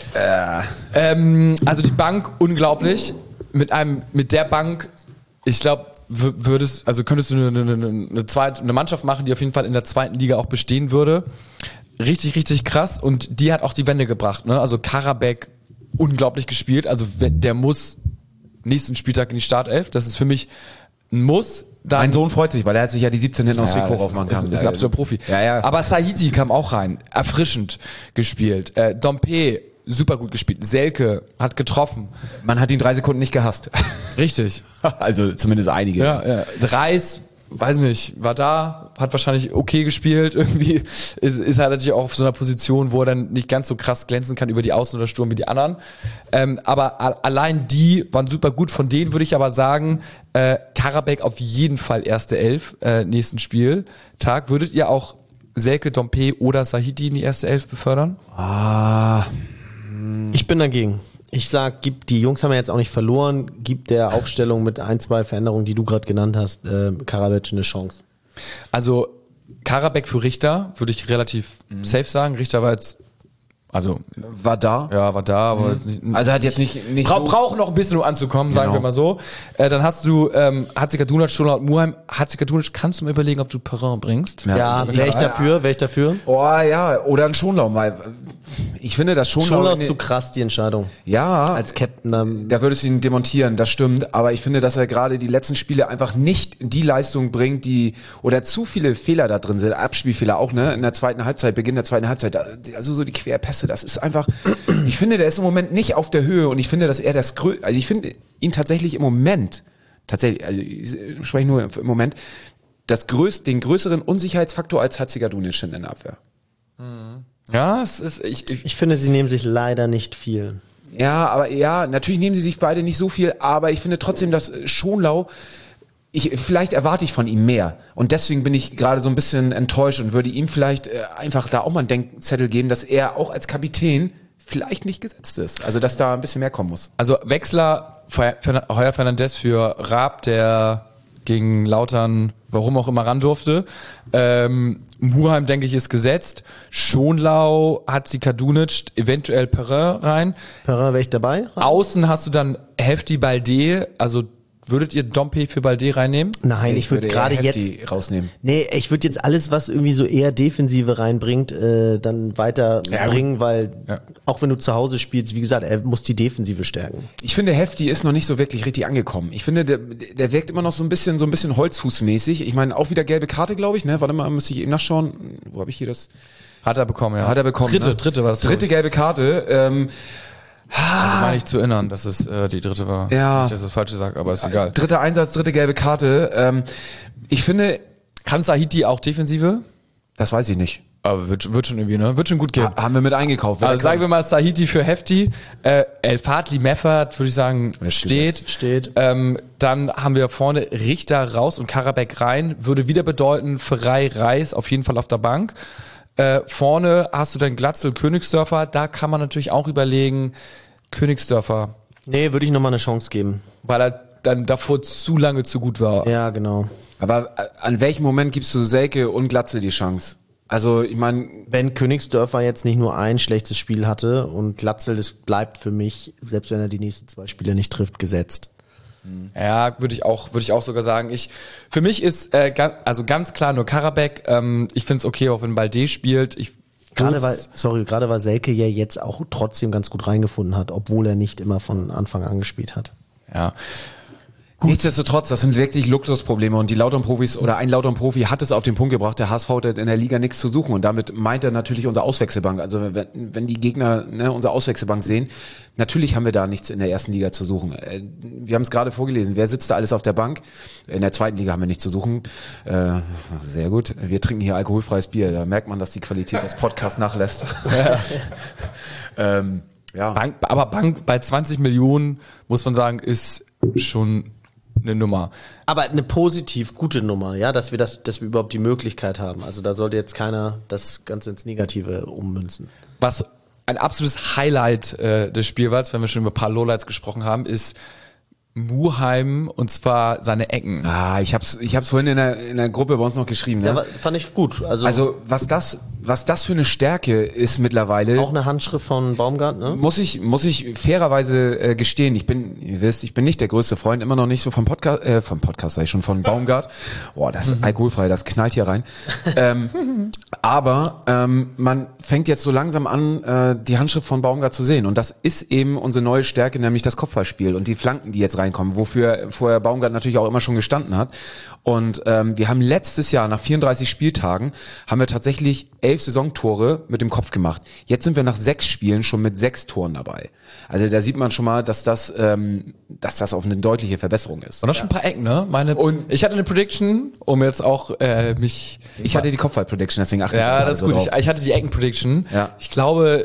Äh. Ähm, also die Bank unglaublich. Mit einem, mit der Bank, ich glaube, würdest, also könntest du eine, eine, eine, zweite, eine Mannschaft machen, die auf jeden Fall in der zweiten Liga auch bestehen würde. Richtig, richtig krass. Und die hat auch die Wende gebracht. Ne? Also Karabek unglaublich gespielt. Also der muss nächsten Spieltag in die Startelf. Das ist für mich ein Muss. Dann Mein Sohn freut sich, weil er hat sich ja die siebzehn hinten aus ja, Trikot das aufmachen ist, kann. ist, ist ein absoluter Profi. Ja, ja. Aber Sahiti kam auch rein. Erfrischend gespielt. Äh, Dompe, super gut gespielt. Selke hat getroffen. Man hat ihn drei Sekunden nicht gehasst. Richtig. Also zumindest einige. Ja, ja. Reis, weiß nicht, war da, hat wahrscheinlich okay gespielt. Irgendwie ist, ist halt natürlich auch auf so einer Position, wo er dann nicht ganz so krass glänzen kann über die Außen oder Sturm wie die anderen. Ähm, aber a- allein die waren super gut. Von denen würde ich aber sagen, äh, Karabek auf jeden Fall erste Elf, äh, nächsten Spieltag. Würdet ihr auch Selke, Dompe oder Sahiti in die erste Elf befördern? Ah, Ich bin dagegen. Ich sag, gib, die Jungs haben ja jetzt auch nicht verloren, gib der Aufstellung mit ein, zwei Veränderungen, die du gerade genannt hast, äh, Karabek eine Chance. Also Karabek für Richter würde ich relativ safe sagen. Richter war jetzt, also war da. ja, war da, aber jetzt nicht, Also hat jetzt nicht, nicht Bra so... braucht noch ein bisschen, um anzukommen, sagen Genau. wir mal so. Äh, dann hast du ähm, Hatzikadunic, Schoner und Muheim. Hatzikadunic, kannst du mir überlegen, ob du Perrin bringst? Ja, wäre ich dafür, wäre ich dafür. Oh ja, oder ein Schonlau, weil ich finde, das Schonlau... Schon aus zu krass, die Entscheidung. ja, Als Captain. Ähm, da würdest du ihn demontieren, das stimmt, aber ich finde, dass er gerade die letzten Spiele einfach nicht die Leistung bringt, die, oder zu viele Fehler da drin sind, Abspielfehler auch, ne, in der zweiten Halbzeit, Beginn der zweiten Halbzeit, also so die Querpässe, das ist einfach, ich finde, der ist im Moment nicht auf der Höhe und ich finde, dass er das grö, also ich finde ihn tatsächlich im Moment, tatsächlich, also ich spreche nur im Moment, das größ, den größeren Unsicherheitsfaktor als Hatzikadunic in der Abwehr. Ja, es ist, ich, ich, ich finde, sie nehmen sich leider nicht viel. Ja, aber ja, natürlich nehmen sie sich beide nicht so viel, aber ich finde trotzdem, dass Schonlau, ich, vielleicht erwarte ich von ihm mehr. Und deswegen bin ich gerade so ein bisschen enttäuscht und würde ihm vielleicht äh, einfach da auch mal einen Denkzettel geben, dass er auch als Kapitän vielleicht nicht gesetzt ist. Also, dass da ein bisschen mehr kommen muss. also Wechsler, Fe- Fern- Heuer Fernandes für Raab, der gegen Lautern, warum auch immer, ran durfte. Ähm, Muheim, denke ich, ist gesetzt. Schonlau, Hatzikadunic, eventuell Perrin rein. Perrin, wäre ich dabei? Außen hast du dann Hefti Balde, also würdet ihr Dompe für Balde reinnehmen? Nein, ich, würde eher gerade Hefti jetzt... rausnehmen. Nee, ich würde jetzt alles, was irgendwie so eher Defensive reinbringt, äh, dann weiter Ja, bringen, weil Ja. auch wenn du zu Hause spielst, wie gesagt, er muss die Defensive stärken. Ich finde, Hefti ist noch nicht so wirklich richtig angekommen. Ich finde, der, der wirkt immer noch so ein bisschen, so ein bisschen Holzfußmäßig. Ich meine, auch wieder gelbe Karte, glaube ich, ne? Warte mal, müsste ich eben nachschauen. Wo habe ich hier das? Hat er bekommen, ja. Hat er bekommen. Dritte, ne? dritte war das. Dritte gelbe Karte. Ähm, Also meine ich zu erinnern, dass es äh, die dritte war. Ja. Nicht, dass ich das Falsche sage, aber ist egal. dritter Einsatz, dritte gelbe Karte. Ähm, ich finde, Kann Sahiti auch Defensive? das weiß ich nicht. Aber wird, wird schon irgendwie, ne? Wird schon gut gehen. Ha- Haben wir mit eingekauft. Also sagen wir mal Sahiti für Hefti. Äh, El Fadli Meffert, würde ich sagen, Ist steht. gesetzt. Steht. Ähm, dann haben wir vorne Richter raus und Karabek rein. Würde wieder bedeuten, Ferrei, Reis auf jeden Fall auf der Bank. Äh, vorne hast du dann Glatzel, Königsdörfer. Da kann man natürlich auch überlegen, Königsdörfer, Nee, würde ich nochmal eine Chance geben. weil er dann davor zu lange zu gut war. Ja, genau. Aber äh, an welchem Moment gibst du Selke und Glatze die Chance? Also, ich meine, Wenn Königsdörfer jetzt nicht nur ein schlechtes Spiel hatte und Glatzel, das bleibt für mich, selbst wenn er die nächsten zwei Spiele nicht trifft, gesetzt. Ja, würde ich auch, würde ich auch sogar sagen. Ich, für mich ist äh, ganz, also ganz klar nur Karabek. Ähm, ich finde es okay, auch wenn Balde spielt. Ich Gerade würd's- weil, sorry, gerade weil Selke ja jetzt auch trotzdem ganz gut reingefunden hat, obwohl er nicht immer von Anfang an gespielt hat. ja. nichtsdestotrotz, das sind wirklich Luxusprobleme und die Lautern-Profis oder ein Lautern-Profi hat es auf den Punkt gebracht, der H S V hat in der Liga nichts zu suchen und damit meint er natürlich unsere Auswechselbank. Also wenn, wenn die Gegner ne, unsere Auswechselbank sehen, natürlich haben wir da nichts in der ersten Liga zu suchen. Äh, Wir haben es gerade vorgelesen, wer sitzt da alles auf der Bank? In der zweiten Liga haben wir nichts zu suchen. Äh, sehr gut, wir trinken hier alkoholfreies Bier, da merkt man, dass die Qualität des Podcasts nachlässt. ähm, ja. Bank, aber Bank bei zwanzig Millionen, muss man sagen, ist schon eine Nummer. Aber eine positiv gute Nummer, ja, dass wir das, dass wir überhaupt die Möglichkeit haben. Also da sollte jetzt keiner das Ganze ins Negative ummünzen. Was ein absolutes Highlight äh, des Spielwalds, wenn wir schon über ein paar Lowlights gesprochen haben, ist Muheim, und zwar seine Ecken. Ah, ich hab's, ich hab's vorhin in der, in der Gruppe bei uns noch geschrieben. Ja, Ne? wa- fand ich gut. Also, Also was das, was das für eine Stärke ist mittlerweile. auch eine Handschrift von Baumgart, ne? Muss ich, muss ich fairerweise äh, gestehen, ich bin, ihr wisst, ich bin nicht der größte Freund, immer noch nicht so vom Podcast, äh, vom Podcast sag ich schon, von Baumgart. Boah, das ist alkoholfrei, das knallt hier rein. ähm, aber ähm, man fängt jetzt so langsam an, äh, die Handschrift von Baumgart zu sehen. Und das ist eben unsere neue Stärke, nämlich das Kopfballspiel und die Flanken, die jetzt reinkommen, wofür vorher Baumgart natürlich auch immer schon gestanden hat. Und ähm, wir haben letztes Jahr, nach vierunddreißig Spieltagen, haben wir tatsächlich elf Saisontore mit dem Kopf gemacht. Jetzt sind wir nach sechs Spielen schon mit sechs Toren dabei. Also da sieht man schon mal, dass das, ähm, dass das auf eine deutliche Verbesserung ist. Und noch schon ein paar Ecken, ne? Meine, und ich hatte eine Prediction, um jetzt auch äh, mich... Ich hatte die Kopfball-Prediction, deswegen achte ich Ja, da das ist so gut. drauf. Ich, ich hatte die Ecken-Prediction. Ja. Ich glaube,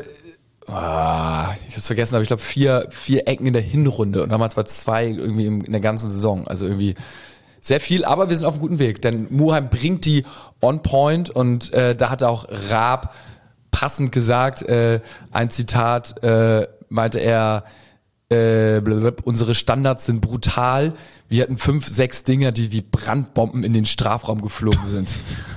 ah, ich hab's vergessen, aber ich glaube vier, vier Ecken in der Hinrunde. Und damals war zwei irgendwie im, in der ganzen Saison. Also irgendwie sehr viel, aber wir sind auf einem guten Weg. Denn Muheim bringt die on point, und äh, da hat auch Raab passend gesagt, äh, ein Zitat, äh, meinte er, äh, blablabla, unsere Standards sind brutal. Wir hatten fünf, sechs Dinger, die wie Brandbomben in den Strafraum geflogen sind.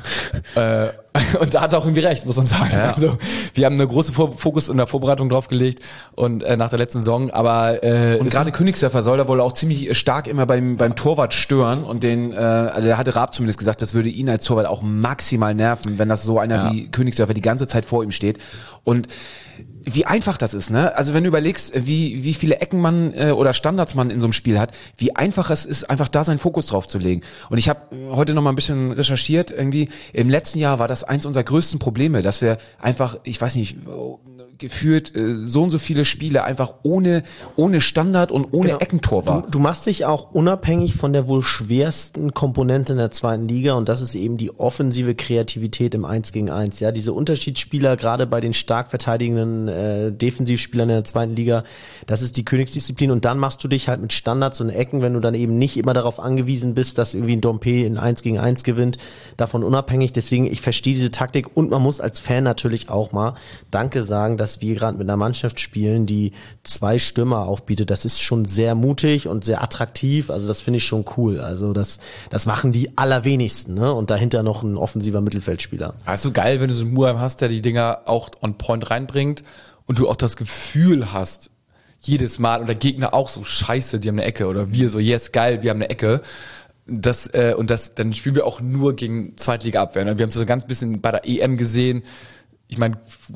äh, und da hat er auch irgendwie recht, muss man sagen. Ja. Also wir haben eine große Vor- Fokus in der Vorbereitung drauf gelegt und äh, nach der letzten Saison, aber äh, Und es- gerade Königsdörfer soll da wohl auch ziemlich stark immer beim beim Torwart stören, und den, äh, also da hatte Raab zumindest gesagt, das würde ihn als Torwart auch maximal nerven, wenn das so einer Ja. wie Königsdörfer die ganze Zeit vor ihm steht. Und wie einfach das ist, ne? Also wenn du überlegst, wie wie viele Ecken man äh, oder Standards man in so einem Spiel hat, wie einfach es ist, einfach da seinen Fokus drauf zu legen. Und ich habe heute noch mal ein bisschen recherchiert. Irgendwie im letzten Jahr war das eins unserer größten Probleme, dass wir einfach, ich weiß nicht, gefühlt äh, so und so viele Spiele einfach ohne ohne Standard und ohne Genau. Eckentor war. Du, du machst dich auch unabhängig von der wohl schwersten Komponente in der zweiten Liga, und das ist eben die offensive Kreativität im eins gegen eins. Ja, diese Unterschiedsspieler, gerade bei den stark verteidigenden äh, Defensivspielern in der zweiten Liga, das ist die Königsdisziplin, und dann machst du dich halt mit Standards und Ecken, wenn du dann eben nicht immer darauf angewiesen bist, dass irgendwie ein Dompe in eins gegen eins gewinnt, davon unabhängig. Deswegen, ich verstehe diese Taktik, und man muss als Fan natürlich auch mal Danke sagen, dass wir gerade mit einer Mannschaft spielen, die zwei Stürmer aufbietet. Das ist schon sehr mutig und sehr attraktiv. Also das finde ich schon cool. Also das, das machen die allerwenigsten, ne? Und dahinter noch ein offensiver Mittelfeldspieler. ist so geil, wenn du so einen Muheim hast, der die Dinger auch on point reinbringt und du auch das Gefühl hast, jedes Mal, und der Gegner auch so, scheiße, die haben eine Ecke, oder wir so, yes, geil, wir haben eine Ecke. Das, äh, und das, dann spielen wir auch nur gegen Zweitliga-Abwehr. Ne? Wir haben es so ganz bisschen bei der E M gesehen. Ich meine,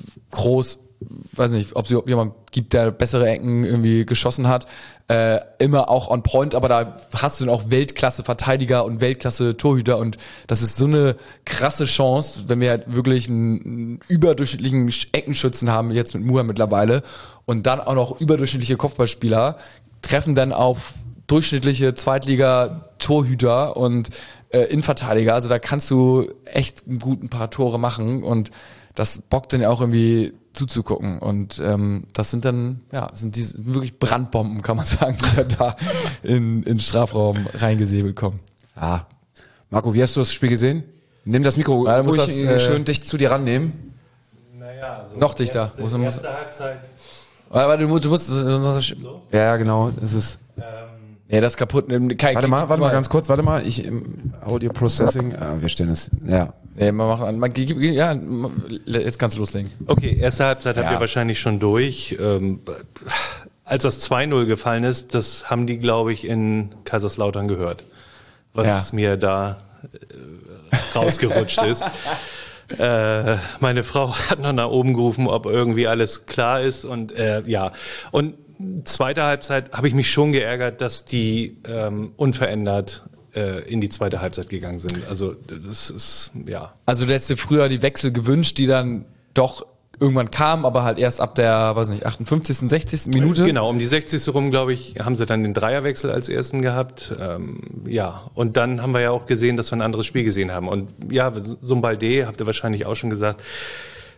Groß, weiß nicht, ob es überhaupt jemand gibt, der bessere Ecken irgendwie geschossen hat, äh, immer auch on point, aber da hast du dann auch Weltklasse-Verteidiger und Weltklasse-Torhüter, und das ist so eine krasse Chance, wenn wir halt wirklich einen, einen überdurchschnittlichen Eckenschützen haben, jetzt mit Muheim mittlerweile, und dann auch noch überdurchschnittliche Kopfballspieler, treffen dann auf durchschnittliche Zweitliga-Torhüter und äh, Innenverteidiger, also da kannst du echt einen guten paar Tore machen, und das bockt dann ja auch irgendwie zuzugucken, und ähm, das sind dann, ja, sind diese wirklich Brandbomben, kann man sagen, die dann da in, in den Strafraum reingesäbelt kommen. Ah. Marco, wie hast du das Spiel gesehen? Nimm das Mikro Ja, du musst ruhig das, äh, schön dicht zu dir rannehmen. Naja, also Noch dichter. Erste, Muss man- muss- erste Halbzeit. Aber du, musst- du musst, du musst Ja, ja, genau. Es ist. Ähm, ja, das ist kaputt. Kein, Warte mal, warte mal ganz kurz, warte mal. Ich im Audio Processing. Ah, wir stellen es. Ja. Ja, man macht an, man, gib- ja, jetzt kannst du loslegen. okay, erste Halbzeit habt Ja. ihr wahrscheinlich schon durch. Ähm, als das zwei null gefallen ist, das haben die, glaube ich, in Kaiserslautern gehört, was Ja. mir da äh, rausgerutscht ist. Äh, meine Frau hat noch nach oben gerufen, ob irgendwie alles klar ist, und äh, ja. Und zweite Halbzeit habe ich mich schon geärgert, dass die ähm, unverändert äh, in die zweite Halbzeit gegangen sind. Also das ist, ja. Also du hättest dir früher die Wechsel gewünscht, die dann doch irgendwann kamen, aber halt erst ab der, weiß nicht, achtundfünfzigsten, sechzigsten Minute. Genau, um die sechzigste rum, glaube ich, haben sie dann den Dreierwechsel als ersten gehabt. Ähm, ja, und dann haben wir ja auch gesehen, dass wir ein anderes Spiel gesehen haben. Und ja, so ein Balde, habt ihr wahrscheinlich auch schon gesagt,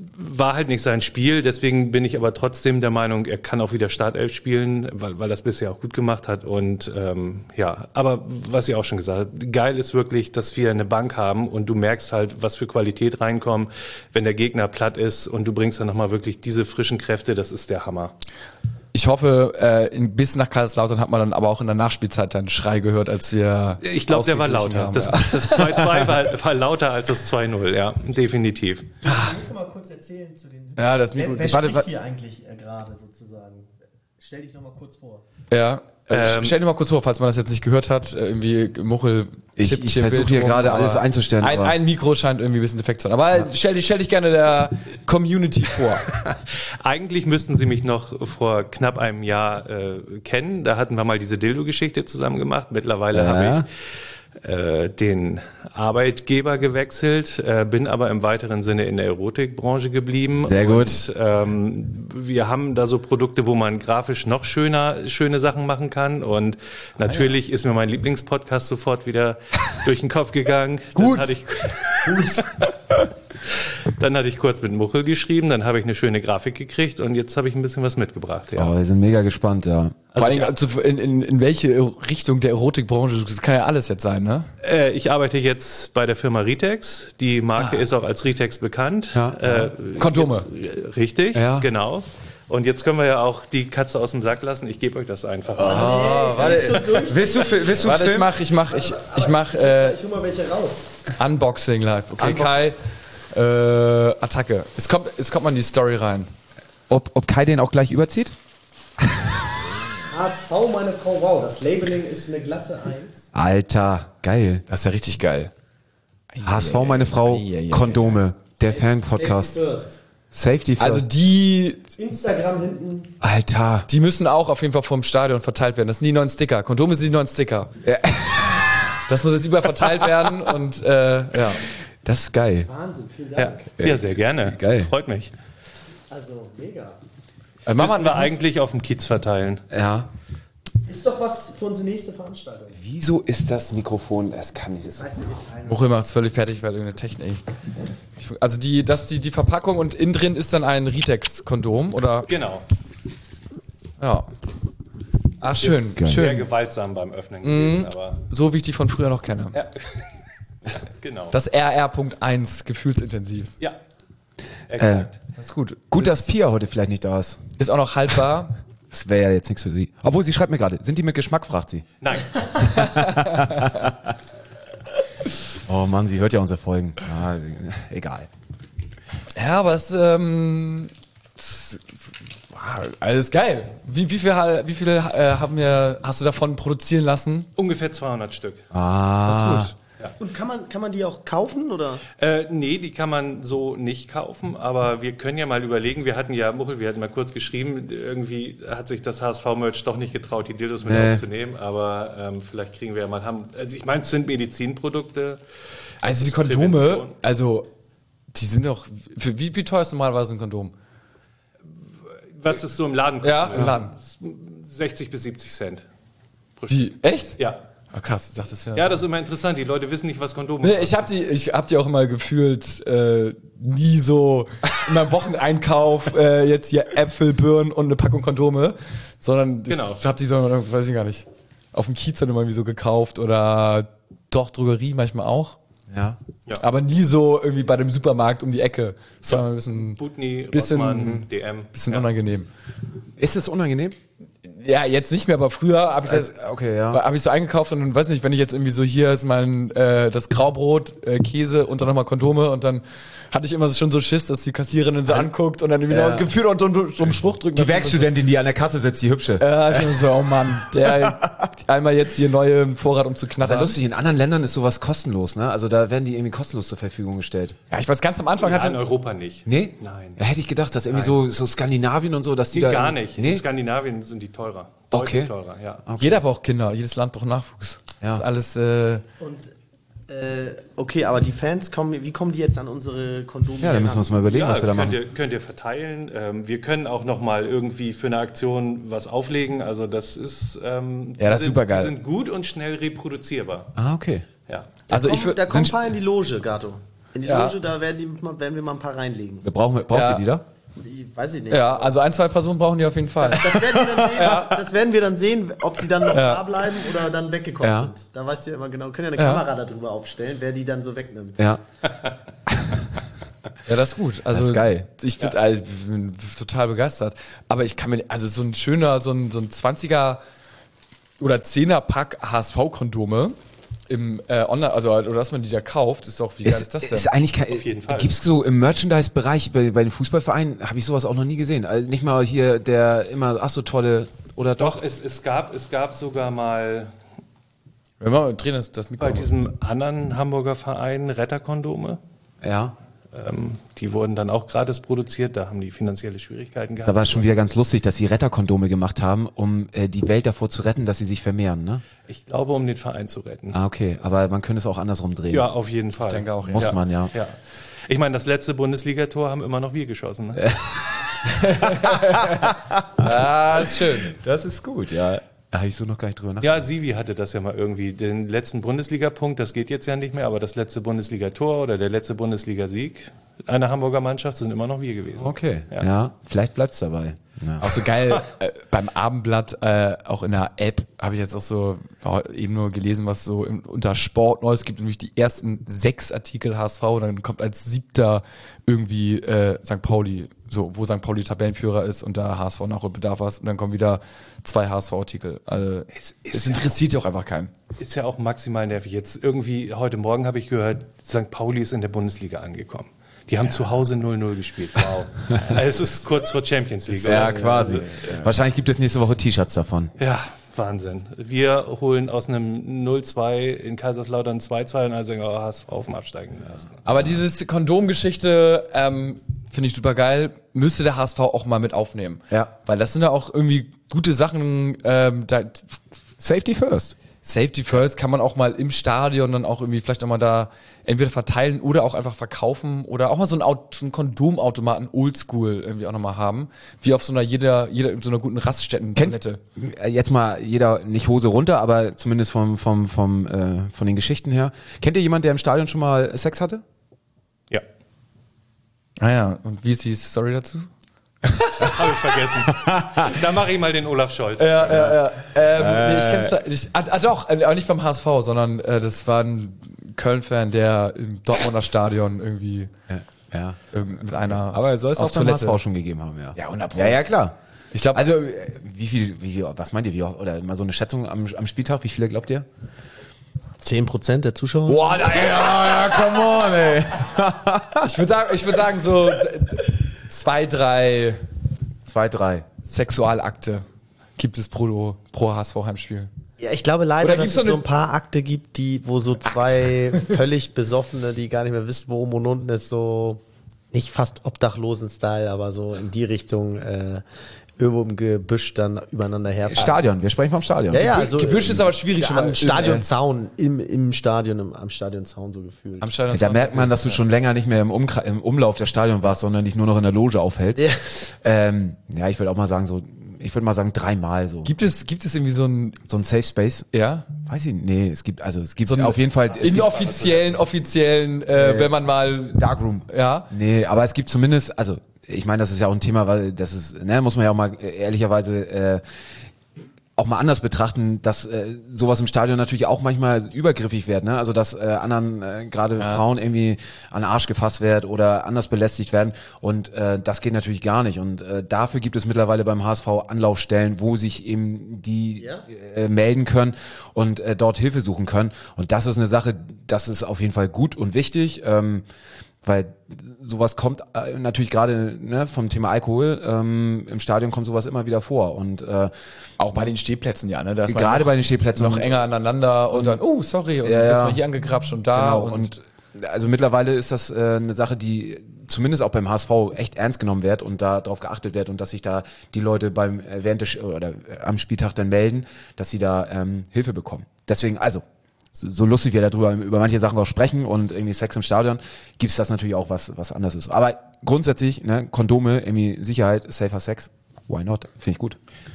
war halt nicht sein Spiel, deswegen bin ich aber trotzdem der Meinung, er kann auch wieder Startelf spielen, weil, weil das bisher auch gut gemacht hat. Und ähm, ja, aber was ich auch schon gesagt habe, geil ist wirklich, dass wir eine Bank haben und du merkst halt, was für Qualität reinkommt, wenn der Gegner platt ist und du bringst dann nochmal wirklich diese frischen Kräfte, das ist der Hammer. Ich hoffe, äh, in, bis nach Kaiserslautern hat man dann aber auch in der Nachspielzeit deinen Schrei gehört, als wir Ich glaube, der war ausgeglichen lauter. haben, Das, ja. das zwei zwei war, war lauter als das zwei null, ja, definitiv. Kannst du mal kurz erzählen zu den... Ja, das Mikro. Wer, wer warte, spricht warte, hier eigentlich äh, gerade sozusagen? Stell dich noch mal kurz vor. ja. Äh, Ähm, stell dir mal kurz vor, falls man das jetzt nicht gehört hat, äh, irgendwie Muchel Ich- tippt ich hier versuche wild hier rum, gerade aber alles einzustellen, Ein, aber- ein Mikro scheint irgendwie ein bisschen defekt zu sein. Aber stell, dich, stell dich gerne der Community vor. Eigentlich müssten Sie mich noch vor knapp einem Jahr äh, kennen. Da hatten wir mal diese Dildo-Geschichte zusammen gemacht. Mittlerweile Ja. habe ich äh, den Arbeitgeber gewechselt, äh, bin aber im weiteren Sinne in der Erotikbranche geblieben. Sehr gut. Und, ähm, wir haben da so Produkte, wo man grafisch noch schöner schöne Sachen machen kann. Und natürlich ist mir mein Lieblingspodcast sofort wieder durch den Kopf gegangen. Gut. Dann hatte ich, Gut. Dann hatte ich kurz mit Muchel geschrieben, dann habe ich eine schöne Grafik gekriegt und jetzt habe ich ein bisschen was mitgebracht. Ja. Oh, wir sind mega gespannt, ja. Vor allem also in, in, in welche Richtung der Erotikbranche, das kann ja alles jetzt sein, ne? Äh, ich arbeite jetzt bei der Firma Ritex. Die Marke ist auch als Ritex bekannt. Ja. Äh, Kondome. Jetzt, äh, richtig, Ja. genau. Und jetzt können wir ja auch die Katze aus dem Sack lassen. Ich gebe euch das einfach an. Willst du, willst du Warte, ich filmen? mach, ich mach, ich, ich mach äh, Ich hol mal welche raus. Unboxing live. Okay, Kai, äh, Attacke. Es kommt, es kommt mal in die Story rein. Ob, ob Kai den auch gleich überzieht? H S V, meine Frau, wow, das Labeling ist eine glatte eins. Alter, geil. Das ist ja richtig geil. H S V, meine Frau, Kondome. Der Fan-Podcast. First. Safety first. Also die, Instagram hinten. Alter. die müssen auch auf jeden Fall vom Stadion verteilt werden. Das sind die neuen Sticker. Kondome sind die neuen Sticker. Das muss jetzt überall verteilt werden und äh, ja. Das ist geil. Wahnsinn, vielen Ja, Dank. ja, sehr gerne. Geil. Freut mich. Also, mega. Äh, Müssen wir eigentlich auf dem Kiez verteilen. Ja. Ist doch was für unsere nächste Veranstaltung. Wieso ist das Mikrofon? Es kann nicht. Es Weißt du, wir teilen Muchel macht es völlig fertig, weil irgendeine Technik. Ich, also die, das, die, die Verpackung und innen drin ist dann ein Ritex-Kondom, oder? Genau. Ja. Ach, schön, Sehr schön. gewaltsam beim Öffnen gewesen, aber So wie ich die von früher noch kenne. ja. Genau. Das R R Punkt eins, gefühlsintensiv. ja. Exakt. Das ist gut. Gut, dass Pia heute vielleicht nicht da ist. Ist auch noch haltbar. Das wäre ja jetzt nichts für sie. Obwohl, sie schreibt mir gerade, sind die mit Geschmack, fragt sie. Nein. Oh Mann, sie hört ja unsere Folgen. Ah, egal. Ja, aber es, ähm, es, wow, alles geil. Wie, wie viel, wie viele äh, haben wir, hast du davon produzieren lassen? Ungefähr zweihundert Stück. Ah. Das ist gut. Und kann man, kann man die auch kaufen, oder? Äh, nee, die kann man so nicht kaufen, aber wir können ja mal überlegen, wir hatten ja, Muchel, wir hatten mal kurz geschrieben, irgendwie hat sich das H S V-Merch doch nicht getraut, die Dildos mit Nee. aufzunehmen, aber ähm, vielleicht kriegen wir ja mal, haben, also ich meine, es sind Medizinprodukte. Also die ist Kondome, Prävention. also die sind doch, für wie, wie teuer ist normalerweise ein Kondom? Was ist so im Laden? Ja, kostet? im Laden. sechzig bis siebzig Cent. Pro Wie? Stück. Echt? Ja. Ah, krass, ich dachte, das wäre... Ja, das ist immer interessant, die Leute wissen nicht, was Kondome Nee, ich hab die, ich hab die auch immer gefühlt äh, nie so in meinem Wocheneinkauf äh, jetzt hier Äpfel, Birnen und eine Packung Kondome, sondern Genau. ich hab die so, weiß ich gar nicht, auf dem Kiez dann immer wie so gekauft oder doch Drogerie manchmal auch, Ja. Ja. aber nie so irgendwie bei dem Supermarkt um die Ecke. Das war immer ein bisschen, Butni, Bisschen- Rossmann, D M. bisschen ja. unangenehm. Ist es unangenehm? Ja, jetzt nicht mehr, aber früher habe ich das, Okay, ja. habe ich so eingekauft und dann weiß nicht, wenn ich jetzt irgendwie so hier ist mein äh, das Graubrot, äh, Käse und dann nochmal Kondome und dann hatte ich immer so schon so Schiss, dass die Kassiererin so anguckt und dann irgendwie Ja. noch Gefühl und so so einen Spruch drückt. Die Werkstudentin, die an der Kasse sitzt, die hübsche. Ja, ich bin so, oh Mann, der einmal jetzt hier neue Vorrat um zu Ja, knattern. lustig, in anderen Ländern ist sowas kostenlos, ne? Also da werden die irgendwie kostenlos zur Verfügung gestellt. Ja, ich weiß ganz am Anfang Ja, in hatte Europa nicht. Nee? Nein. Ja, hätte ich gedacht, dass irgendwie so, so Skandinavien und so, dass die Die da... gar nicht. Nee? In Skandinavien sind die teurer. Okay. Deutlich teurer, ja. jeder braucht Kinder, jedes Land braucht Nachwuchs. Ja. Das ist alles äh, Und, äh, okay, aber die Fans kommen, wie kommen die jetzt an unsere Kondome? Ja, da müssen wir uns mal überlegen, Ja, was wir da könnt machen. ihr, könnt ihr verteilen. Ähm, wir können auch noch mal irgendwie für eine Aktion was auflegen. Also das ist, ähm, Ja, das ist die sind, supergeil. Die sind gut und schnell reproduzierbar. Ah, okay. Ja. also Komm, ich würd- da kommt ein paar in die Loge, Gato. In die Ja. Loge, da werden, die, mal- werden wir mal ein paar reinlegen. Wir brauchen, braucht Ja. ihr die da? Die, weiß ich nicht. Ja, also ein, zwei Personen brauchen die auf jeden Fall. Das werden, wir dann sehen, das werden wir dann sehen, ob sie dann noch Ja. da bleiben oder dann weggekommen Ja. sind. Da weißt du ja immer genau. Wir können ja eine Ja. Kamera darüber aufstellen, wer die dann so wegnimmt. Ja. Ja, das ist gut. Also, Das ist geil. Ich, find, also, ich bin total begeistert. Aber ich kann mir, also so ein schöner, so ein, so ein zwanziger oder zehner Pack H S V-Kondome im äh, Online, also oder dass man die da kauft, ist doch, wie geil Ist, ist das denn? ist eigentlich kein, Auf jeden Fall. Gibt's so im Merchandise-Bereich bei, bei den Fußballvereinen, habe ich sowas auch noch nie gesehen. Also nicht mal hier der immer, ach so tolle, oder doch? Doch, es, es, gab, es gab sogar mal Wenn wir drehen das, das Mikro. bei diesem anderen Hamburger Verein Retterkondome. Ja. Ähm, die wurden dann auch gratis produziert, da haben die finanzielle Schwierigkeiten Das gehabt. war schon wieder ganz lustig, dass sie Retterkondome gemacht haben, um äh, die Welt davor zu retten, dass sie sich vermehren, ne? Ich glaube, um den Verein zu retten. Ah, okay. Aber man könnte es auch andersrum drehen. Ja, auf jeden Fall. Ich denke auch, ja. Muss ja. man, ja. ja. Ich meine, das letzte Bundesligator haben immer noch wir geschossen. Ne? Ah, ist schön. Das ist gut, ja. Da habe ich so noch gar nicht drüber nachgedacht. Ja, Sivi hatte das ja mal irgendwie. Den letzten Bundesligapunkt, das geht jetzt ja nicht mehr, aber das letzte Bundesligator oder der letzte Bundesligasieg einer Hamburger Mannschaft sind immer noch wir gewesen. Okay, ja, Ja. vielleicht bleibt's dabei. Ja. Auch so geil, äh, beim Abendblatt, äh, auch in der App, habe ich jetzt auch so war eben nur gelesen, was so im, unter Sport Neues gibt, nämlich die ersten sechs Artikel H S V, dann kommt als siebter irgendwie äh, Sankt Pauli, so, wo Sankt Pauli Tabellenführer ist und da H S V Nachholbedarf hast und dann kommen wieder zwei H S V-Artikel. Also, es, es interessiert ja auch einfach keinen. Ist ja auch maximal nervig. Jetzt irgendwie, heute Morgen habe ich gehört, Sankt Pauli ist in der Bundesliga angekommen. Die haben zu Hause null null gespielt. Wow. Also es ist kurz vor Champions League. Ja, quasi. Wahrscheinlich gibt es nächste Woche T-Shirts davon. Ja, Wahnsinn. Wir holen aus einem null zwei in Kaiserslautern zwei zwei und also H S V auf dem absteigenden ersten. Aber diese Kondomgeschichte, ähm, finde ich super geil, müsste der H S V auch mal mit aufnehmen. Ja. Weil das sind ja auch irgendwie gute Sachen, ähm, da, Safety first. Safety First kann man auch mal im Stadion dann auch irgendwie vielleicht auch mal da entweder verteilen oder auch einfach verkaufen oder auch mal so einen, Auto, so einen Kondomautomaten oldschool irgendwie auch nochmal haben. Wie auf so einer jeder, jeder in so einer guten Raststätten-Toilette. Äh, Jetzt mal jeder, nicht Hose runter, aber zumindest vom, vom, vom, äh, von den Geschichten her. Kennt ihr jemanden, der im Stadion schon mal Sex hatte? Ja, Ah ja, und wie ist die Story dazu? habe ich vergessen. Da mache ich mal den Olaf Scholz. Ja, ja, ja. Ähm, nee, ich kenn's da, ich, ah, ah, doch, äh, aber nicht beim H S V, sondern äh, das war ein Köln-Fan, der im Dortmunder Stadion irgendwie Ja. ja. irgend- mit einer Aber soll es auf auch beim H S Toilette. V schon gegeben haben, ja. Ja, hundert Pro. Ja, ja, klar. Ich glaube, Also, äh, wie viel, wie viel, was meint ihr, wie, oder mal so eine Schätzung am, am Spieltag, wie viele glaubt ihr? zehn Prozent der Zuschauer? Boah, ja, ja, come on, ey. ich würde sagen, ich würde sagen so d- d- zwei, drei Zwei, drei. Sexualakte gibt es pro, pro H S V-Heimspiel. Ja, ich glaube leider, Oder dass gibt's es so so eine- ein paar Akte gibt, die, wo so zwei völlig Besoffene, die gar nicht mehr wissen, wo oben und unten ist, so nicht fast Obdachlosen-Style, aber so in die Richtung äh, irgendwo im Gebüsch dann übereinander herfahren. Stadion, wir sprechen vom Stadion. Ja, ja, also Gebüsch ist aber schwierig ja, schon mal. am Stadionzaun, im, im Stadion, im, am Stadionzaun so gefühlt. Am Stadion. Da merkt man, dass du schon länger nicht mehr im, Umkra im Umlauf der Stadion warst, sondern dich nur noch in der Loge aufhältst. Ja. Ähm, ja, ich würde auch mal sagen, so, ich würde mal sagen, dreimal so. Gibt es, gibt es irgendwie so ein, So ein Safe Space? ja, Weiß ich nicht. Nee, es gibt, also es gibt so ein auf jeden Fall. es gibt- inoffiziellen, offiziellen, äh, wenn man mal, Darkroom. ja, Nee, aber es gibt zumindest, also ich meine, das ist ja auch ein Thema, weil das ist, ne, muss man ja auch mal äh, ehrlicherweise äh, auch mal anders betrachten, dass äh, sowas im Stadion natürlich auch manchmal übergriffig wird, ne? Also dass äh, anderen, äh, gerade Frauen irgendwie an den Arsch gefasst wird oder anders belästigt werden und äh, das geht natürlich gar nicht und äh, dafür gibt es mittlerweile beim H S V Anlaufstellen, wo sich eben die Ja. äh, melden können und äh, dort Hilfe suchen können und das ist eine Sache, das ist auf jeden Fall gut und wichtig, ähm, weil sowas kommt äh, natürlich gerade ne, vom Thema Alkohol, ähm, im Stadion kommt sowas immer wieder vor und äh, auch bei den Stehplätzen, ja, ne, da ist man gerade noch, bei den Stehplätzen noch enger aneinander und dann, oh, sorry, und Ja, dann ist ja. man hier angegrapscht und da genau, und, und also mittlerweile ist das äh, eine Sache, die zumindest auch beim H S V echt ernst genommen wird und da darauf geachtet wird und dass sich da die Leute beim äh, während des oder äh, am Spieltag dann melden, dass sie da ähm, Hilfe bekommen. Deswegen also so so lustig wir darüber über manche Sachen auch sprechen und irgendwie Sex im Stadion, gibt's das natürlich auch was was anderes ist. Aber grundsätzlich, ne, Kondome, irgendwie Sicherheit, safer Sex, why not? Finde ich gut.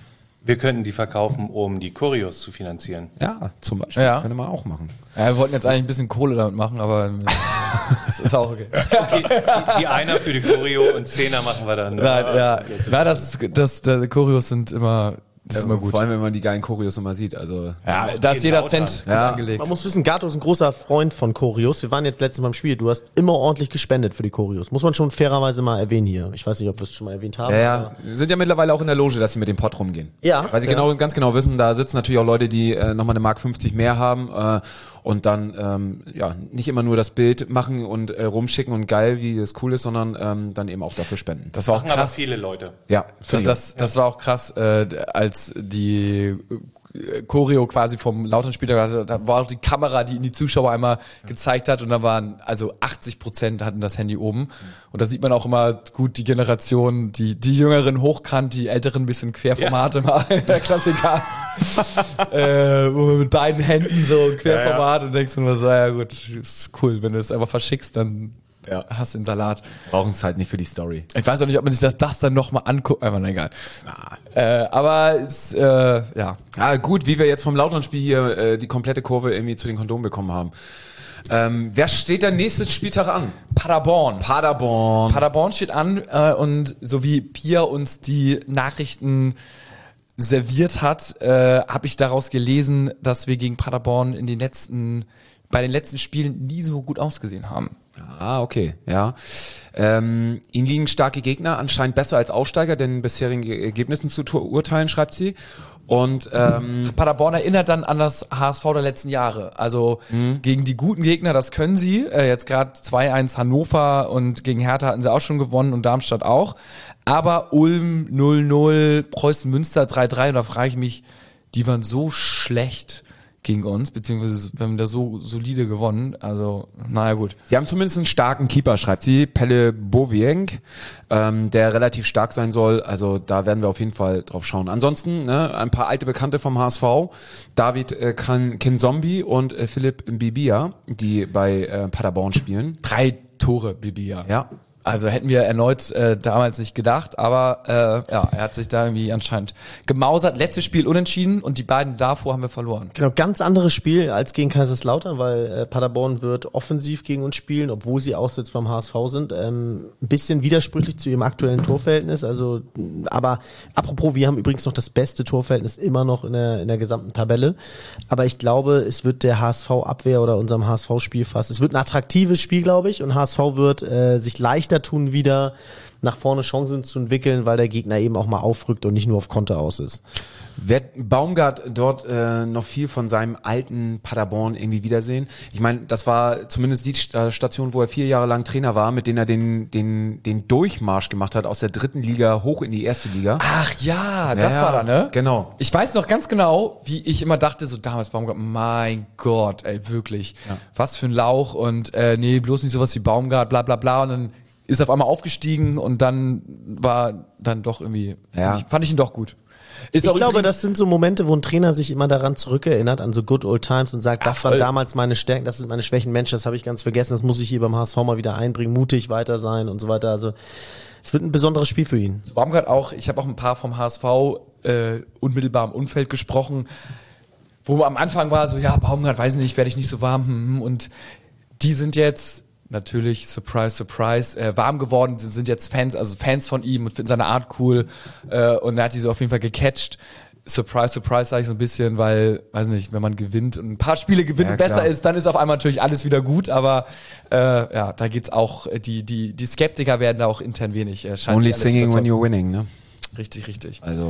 Wir könnten die verkaufen, um die Choreos zu finanzieren. Ja, zum Beispiel. Ja. Könnte man auch machen. Ja, wir wollten jetzt eigentlich ein bisschen Kohle damit machen, aber das ist auch okay. Okay, die, die Einer für die Choreo und Zehner machen wir dann. Nein, ja, ja, das, das, das, Choreos sind immer, das ist immer gut. Vor allem, wenn man die geilen Choreos immer sieht. Also Ja, da ist jeder Lautern. Cent Ja. angelegt. Man muss wissen, Gato ist ein großer Freund von Choreos. Wir waren jetzt letztens beim Spiel. Du hast immer ordentlich gespendet für die Choreos. Muss man schon fairerweise mal erwähnen hier. Ich weiß nicht, ob wir es schon mal erwähnt haben. Ja, ja, aber- sind ja mittlerweile auch in der Loge, dass sie mit dem Pott rumgehen. Ja, Weil sie ja. genau, ganz genau wissen, da sitzen natürlich auch Leute, die äh, nochmal eine Mark fünfzig mehr haben äh, und dann ähm, ja nicht immer nur das Bild machen und äh, rumschicken und geil, wie es cool ist, sondern ähm, dann eben auch dafür spenden. Das war auch Machen aber krass. viele Leute. Ja, Das, das, das war auch krass, äh, als die äh, Choreo quasi vom Lautern-Spiel, da, da war auch die Kamera, die in die Zuschauer einmal gezeigt hat und da waren, also achtzig Prozent hatten das Handy oben und da sieht man auch immer gut die Generation, die, die Jüngeren hochkant, die Älteren ein bisschen Querformat immer, der Klassiker, äh, wo man mit beiden Händen so Querformat und denkst immer so, ja gut, ist cool, wenn du es einfach verschickst, dann Ja. hast du den Salat. brauchen es halt nicht für die Story. Ich weiß auch nicht, ob man sich das, das dann nochmal anguckt. Einfach na, egal. Äh, aber es, äh, ja. Ah, gut, wie wir jetzt vom Lautern-Spiel hier äh, die komplette Kurve irgendwie zu den Kondomen bekommen haben. Ähm, wer steht der nächste Spieltag an? Paderborn. Paderborn. Paderborn steht an äh, und so wie Pia uns die Nachrichten serviert hat, äh, habe ich daraus gelesen, dass wir gegen Paderborn in den letzten, bei den letzten Spielen nie so gut ausgesehen haben. Ah, okay, ja. Ähm, ihnen liegen starke Gegner, anscheinend besser als Aufsteiger, den bisherigen Ergebnissen zu tu- urteilen, schreibt sie. Und ähm, Paderborn erinnert dann an das H S V der letzten Jahre. Also gegen die guten Gegner, das können sie. Äh, jetzt gerade zwei eins Hannover und gegen Hertha hatten sie auch schon gewonnen und Darmstadt auch. Aber Ulm null null, Preußen Münster drei drei und da frage ich mich, die waren so schlecht gegen uns, beziehungsweise wir haben da so solide gewonnen. Also, naja gut. sie haben zumindest einen starken Keeper, schreibt sie, Pelle Bowienk, ähm, der relativ stark sein soll. Also da werden wir auf jeden Fall drauf schauen. Ansonsten ne, ein paar alte Bekannte vom H S V, David äh, Kan- Kinzombie und äh, Philipp Bibia, die bei äh, Paderborn spielen. Drei Tore, Bibia. Ja. Also hätten wir erneut äh, damals nicht gedacht, aber äh, ja, er hat sich da irgendwie anscheinend gemausert. Letztes Spiel unentschieden und die beiden davor haben wir verloren. Genau, ganz anderes Spiel als gegen Kaiserslautern, weil äh, Paderborn wird offensiv gegen uns spielen, obwohl sie auswärts beim H S V sind. Ähm, ein bisschen widersprüchlich zu ihrem aktuellen Torverhältnis. Also, aber apropos, wir haben übrigens noch das beste Torverhältnis immer noch in der, in der gesamten Tabelle. Aber ich glaube, es wird der H S V-Abwehr oder unserem H S V-Spiel fast. Es wird ein attraktives Spiel, glaube ich, und H S V wird äh, sich leichter tun, wieder nach vorne Chancen zu entwickeln, weil der Gegner eben auch mal aufrückt und nicht nur auf Konter aus ist. Wird Baumgart dort äh, noch viel von seinem alten Paderborn irgendwie wiedersehen? Ich meine, das war zumindest die St- Station, wo er vier Jahre lang Trainer war, mit denen er den, den, den Durchmarsch gemacht hat aus der dritten Liga hoch in die erste Liga. Ach ja, das Ja, war da, ne? genau. Ich weiß noch ganz genau, wie ich immer dachte, so damals Baumgart, mein Gott, ey, wirklich. Was für ein Lauch und äh, nee, bloß nicht sowas wie Baumgart, bla bla bla. Und dann ist er auf einmal aufgestiegen und dann war dann doch irgendwie, Ja. fand, ich, fand ich ihn doch gut. Ist Ich auch glaube, übrigens- das sind so Momente, wo ein Trainer sich immer daran zurückerinnert, an so good old times und sagt, Ja, das waren voll. damals meine Stärken, das sind meine Schwächen. Mensch, das habe ich ganz vergessen, das muss ich hier beim H S V mal wieder einbringen, mutig weiter sein und so weiter. Also es wird ein besonderes Spiel für ihn. Baumgart auch, ich habe auch ein paar vom H S V äh, unmittelbar im Umfeld gesprochen, wo am Anfang war so, ja, Baumgart, weiß nicht, werde ich nicht so warm. hm, hm, Und die sind jetzt natürlich, surprise, surprise, äh, warm geworden, sie sind jetzt Fans, also Fans von ihm und finden seine Art cool äh, und er hat die so auf jeden Fall gecatcht. Surprise, surprise sage ich so ein bisschen, weil, weiß nicht, wenn man gewinnt und ein paar Spiele gewinnt Ja, und besser klar. ist, dann ist auf einmal natürlich alles wieder gut, aber äh, ja, da geht's auch, äh, die, die, die Skeptiker werden da auch intern wenig. Äh, scheint Only sich alles singing when überzeugt. you're winning, ne? Richtig, richtig. Also,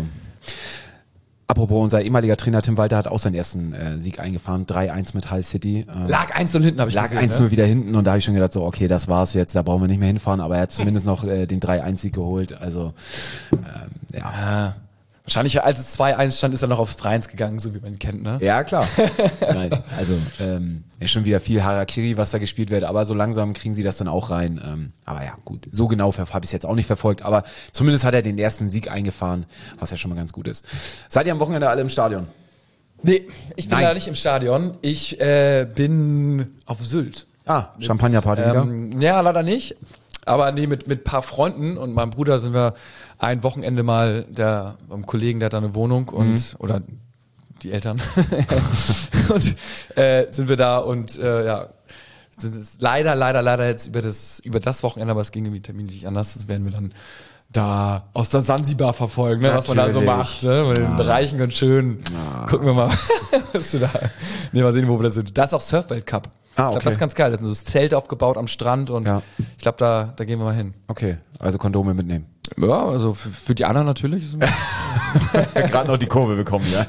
apropos, unser ehemaliger Trainer Tim Walter hat auch seinen ersten äh, Sieg eingefahren, drei eins mit Hull City. Ähm, Lag eins null hinten, habe ich lag gesehen. eins null ne? wieder hinten und da habe ich schon gedacht, so okay, das war's jetzt, da brauchen wir nicht mehr hinfahren, aber er hat zumindest noch äh, den drei eins Sieg geholt, also ähm, ja. Ja. Wahrscheinlich, als es zwei eins stand, ist er noch aufs drei eins gegangen, so wie man ihn kennt, ne? Ja, klar. Nein, also ähm, ist schon wieder viel Harakiri, was da gespielt wird, aber so langsam kriegen sie das dann auch rein. Ähm, aber ja, gut, so genau habe ich es jetzt auch nicht verfolgt, aber zumindest hat er den ersten Sieg eingefahren, was ja schon mal ganz gut ist. Seid ihr am Wochenende alle im Stadion? Nee, ich bin Nein. leider nicht im Stadion. Ich äh, bin auf Sylt. Ah, Champagnerparty wieder? Ähm, ja, leider nicht. Aber nee, mit mit paar Freunden und meinem Bruder sind wir ein Wochenende mal der beim Kollegen, der hat da eine Wohnung und Mhm. oder die Eltern und äh, sind wir da und äh, ja sind es leider leider leider jetzt über das über das Wochenende, aber es ging irgendwie terminlich nicht anders. Das werden wir dann da aus der Sansibar verfolgen, ne, was man da so Natürlich. macht, ne, mit den Reichen und Schönen. Gucken wir mal, was du da. Nee, mal sehen, wo wir da sind. Da ist auch Surf-Weltcup. Ah, Ich glaube, okay. das ist ganz geil. Da ist so das Zelt aufgebaut am Strand und Ja. ich glaube, da, da gehen wir mal hin. Okay, also Kondome mitnehmen. Ja, also für, für die anderen natürlich. Gerade noch die Kurve bekommen, ja.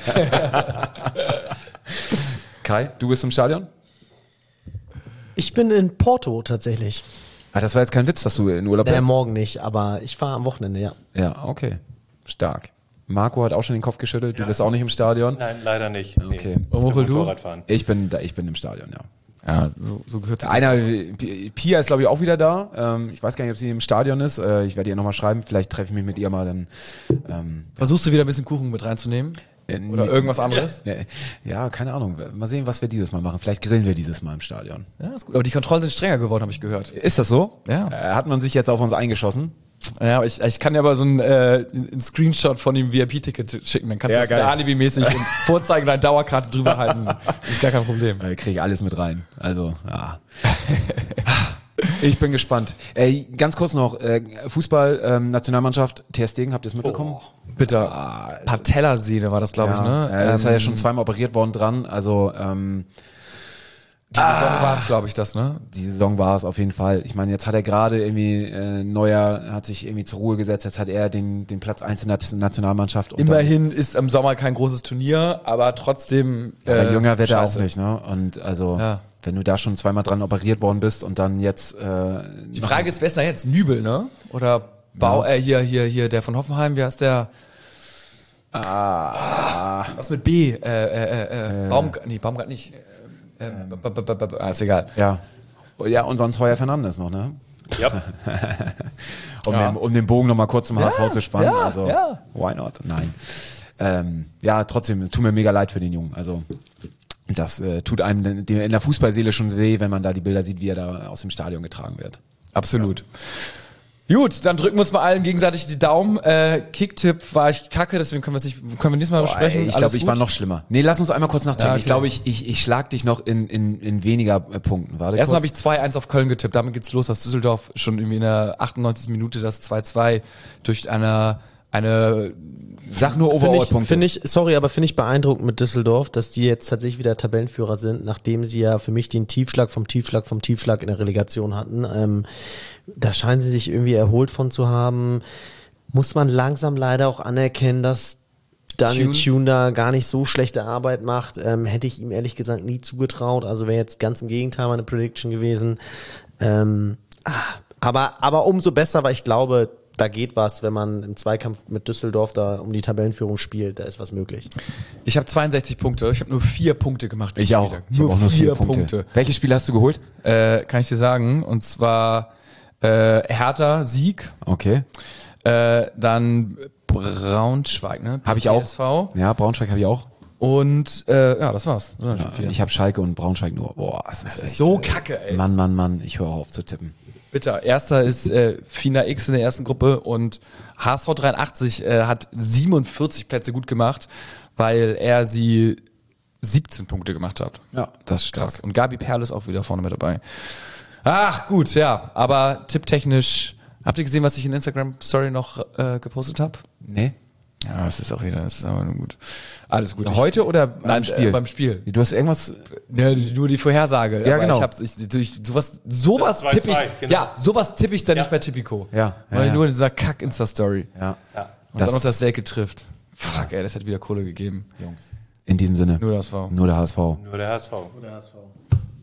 Kai, du bist im Stadion? Ich bin in Porto tatsächlich. Ah, das war jetzt kein Witz, dass du in Urlaub Naja, bist. morgen nicht, aber ich fahre am Wochenende, ja. Ja, okay. Stark. Marco hat auch schon den Kopf geschüttelt. Du bist auch nicht im Stadion. Nein, leider nicht. Okay. Nee. Und Muchel, du? Motorradfahren. Ich bin da, ich bin im Stadion, ja. Ja, so, so gehört es. Einer, P- Pia ist glaube ich auch wieder da. Ähm, ich weiß gar nicht, ob sie im Stadion ist. Äh, ich werde ihr nochmal schreiben. Vielleicht treffe ich mich mit ihr mal dann. Ähm, Versuchst du wieder ein bisschen Kuchen mit reinzunehmen? äh, Oder nee, irgendwas anderes? nee, ja, keine Ahnung. Mal sehen, was wir dieses Mal machen. Vielleicht grillen wir dieses Mal im Stadion. Ja, ist gut. Aber die Kontrollen sind strenger geworden, habe ich gehört. Ist das so? Ja. Äh, hat man sich jetzt auf uns eingeschossen? Ja, aber ich, ich kann dir aber so ein, äh, ein Screenshot von dem V I P-Ticket schicken. Dann kannst Ja, du das geil. alibimäßig und vorzeigen, deine Dauerkarte drüber halten. Ist gar kein Problem. Da kriege ich alles mit rein. Also, ja. Ich bin gespannt. Äh, ganz kurz noch, äh, Fußball, ähm, Nationalmannschaft, Ter Stegen, habt ihr es mitbekommen? Bitter. Patellasehne war das, glaube ich, ne? Äh, ist ja Ähm, schon zweimal operiert worden dran. Also, ähm, Die Saison war es, glaube ich, das, ne? die Saison war es auf jeden Fall. Ich meine, jetzt hat er gerade irgendwie, äh, Neuer hat sich irgendwie zur Ruhe gesetzt, jetzt hat er den, den Platz eins in der Nationalmannschaft. Und Immerhin ist im Sommer kein großes Turnier, aber trotzdem. dann, aber äh, jünger wird er auch scheiße. nicht, ne? Und also, Ja. wenn du da schon zweimal dran operiert worden bist und dann jetzt, äh, Die Frage ist, wer ist da jetzt? Nübel, ne? Oder Bau, äh, hier, hier, hier, der von Hoffenheim, wie heißt der? Ah. Was mit B? Äh, äh, äh, äh. Baum, nee, Baumgart nicht. Äh, b- b- b- b- ah, ist egal. ja. Ja, und sonst Heuer Fernandes noch, ne? Ja. Um, Ja. den, um den Bogen nochmal kurz zum H S V zu spannen. ja, also, ja. why not? Nein. Ähm, ja, trotzdem, es tut mir mega leid für den Jungen. Also, das äh, tut einem in der- in der Fußballseele schon weh, wenn man da die Bilder sieht, wie er da aus dem Stadion getragen wird. Absolut. Gut, dann drücken wir uns mal allen gegenseitig die Daumen. Äh, Kicktipp war ich kacke, deswegen können wir es nicht, können wir nächstes Mal besprechen. ich Alles glaube, ich gut? war noch schlimmer. Nee, lass uns einmal kurz nachdenken. Ja, Ich klar. glaube, ich, ich, ich schlag dich noch in, in, in weniger äh, Punkten. Warte Erstmal habe kurz. ich zwei eins auf Köln getippt. Damit geht's los, dass Düsseldorf schon irgendwie in der achtundneunzigsten Minute das zwei zwei durch eine, eine Sag nur Finde ich, Overall-Punkte. find ich, sorry, aber finde ich beeindruckend mit Düsseldorf, dass die jetzt tatsächlich wieder Tabellenführer sind, nachdem sie ja für mich den Tiefschlag vom Tiefschlag vom Tiefschlag in der Relegation hatten. Ähm, da scheinen sie sich irgendwie erholt von zu haben. Muss man langsam leider auch anerkennen, dass Daniel Tune. Tune da gar nicht so schlechte Arbeit macht. Ähm, hätte ich ihm ehrlich gesagt nie zugetraut. Also wäre jetzt ganz im Gegenteil meine Prediction gewesen. Ähm, ah, aber, aber umso besser, weil ich glaube, da geht was, wenn man im Zweikampf mit Düsseldorf da um die Tabellenführung spielt, da ist was möglich. Ich habe zweiundsechzig Punkte. Ich habe nur vier Punkte gemacht. Ich auch. Spieltag. Ich hab Nur, auch nur vier, vier Punkte. Punkte. Welche Spiele hast du geholt? Äh, kann ich dir sagen. Und zwar äh, Hertha, Sieg. Okay. Äh, dann Braunschweig, ne? Habe ich auch. P S V. Ja, Braunschweig habe ich auch. Und äh, ja, das war's. Das waren schon vier. Ich habe Schalke und Braunschweig nur. Boah, das ist echt, so kacke, ey. Mann, Mann, Mann, ich höre auf zu tippen. Bitter. Erster ist äh, Fina X in der ersten Gruppe und H S V dreiundachtzig äh, hat siebenundvierzig Plätze gut gemacht, weil er sie siebzehn Punkte gemacht hat. Ja, das ist Krass. stark. Und Gabi Perl ist auch wieder vorne mit dabei. Ach, gut, ja. Aber tipptechnisch, habt ihr gesehen, was ich in Instagram-Story noch äh, gepostet habe? Nee. Ja, das ist auch wieder, das ist aber nur gut. Alles gut. Heute oder beim Nein, Spiel? Äh, beim Spiel. Du hast irgendwas. Ja, nur die Vorhersage. Ja, aber genau. Ich hab's, ich, ich, sowas sowas Das tippe ich, zwei zwei, genau. ja, sowas tippe ich dann Ja. nicht bei Tipico. Ja, ja, Weil ja. nur in dieser Kack-Insta-Story. Ja. Ja. Und dann noch das Selke trifft. Fuck, ey, das hat wieder Kohle gegeben. Jungs. In diesem Sinne. Nur das war. Nur der H S V. Nur der H S V. Oder H S V.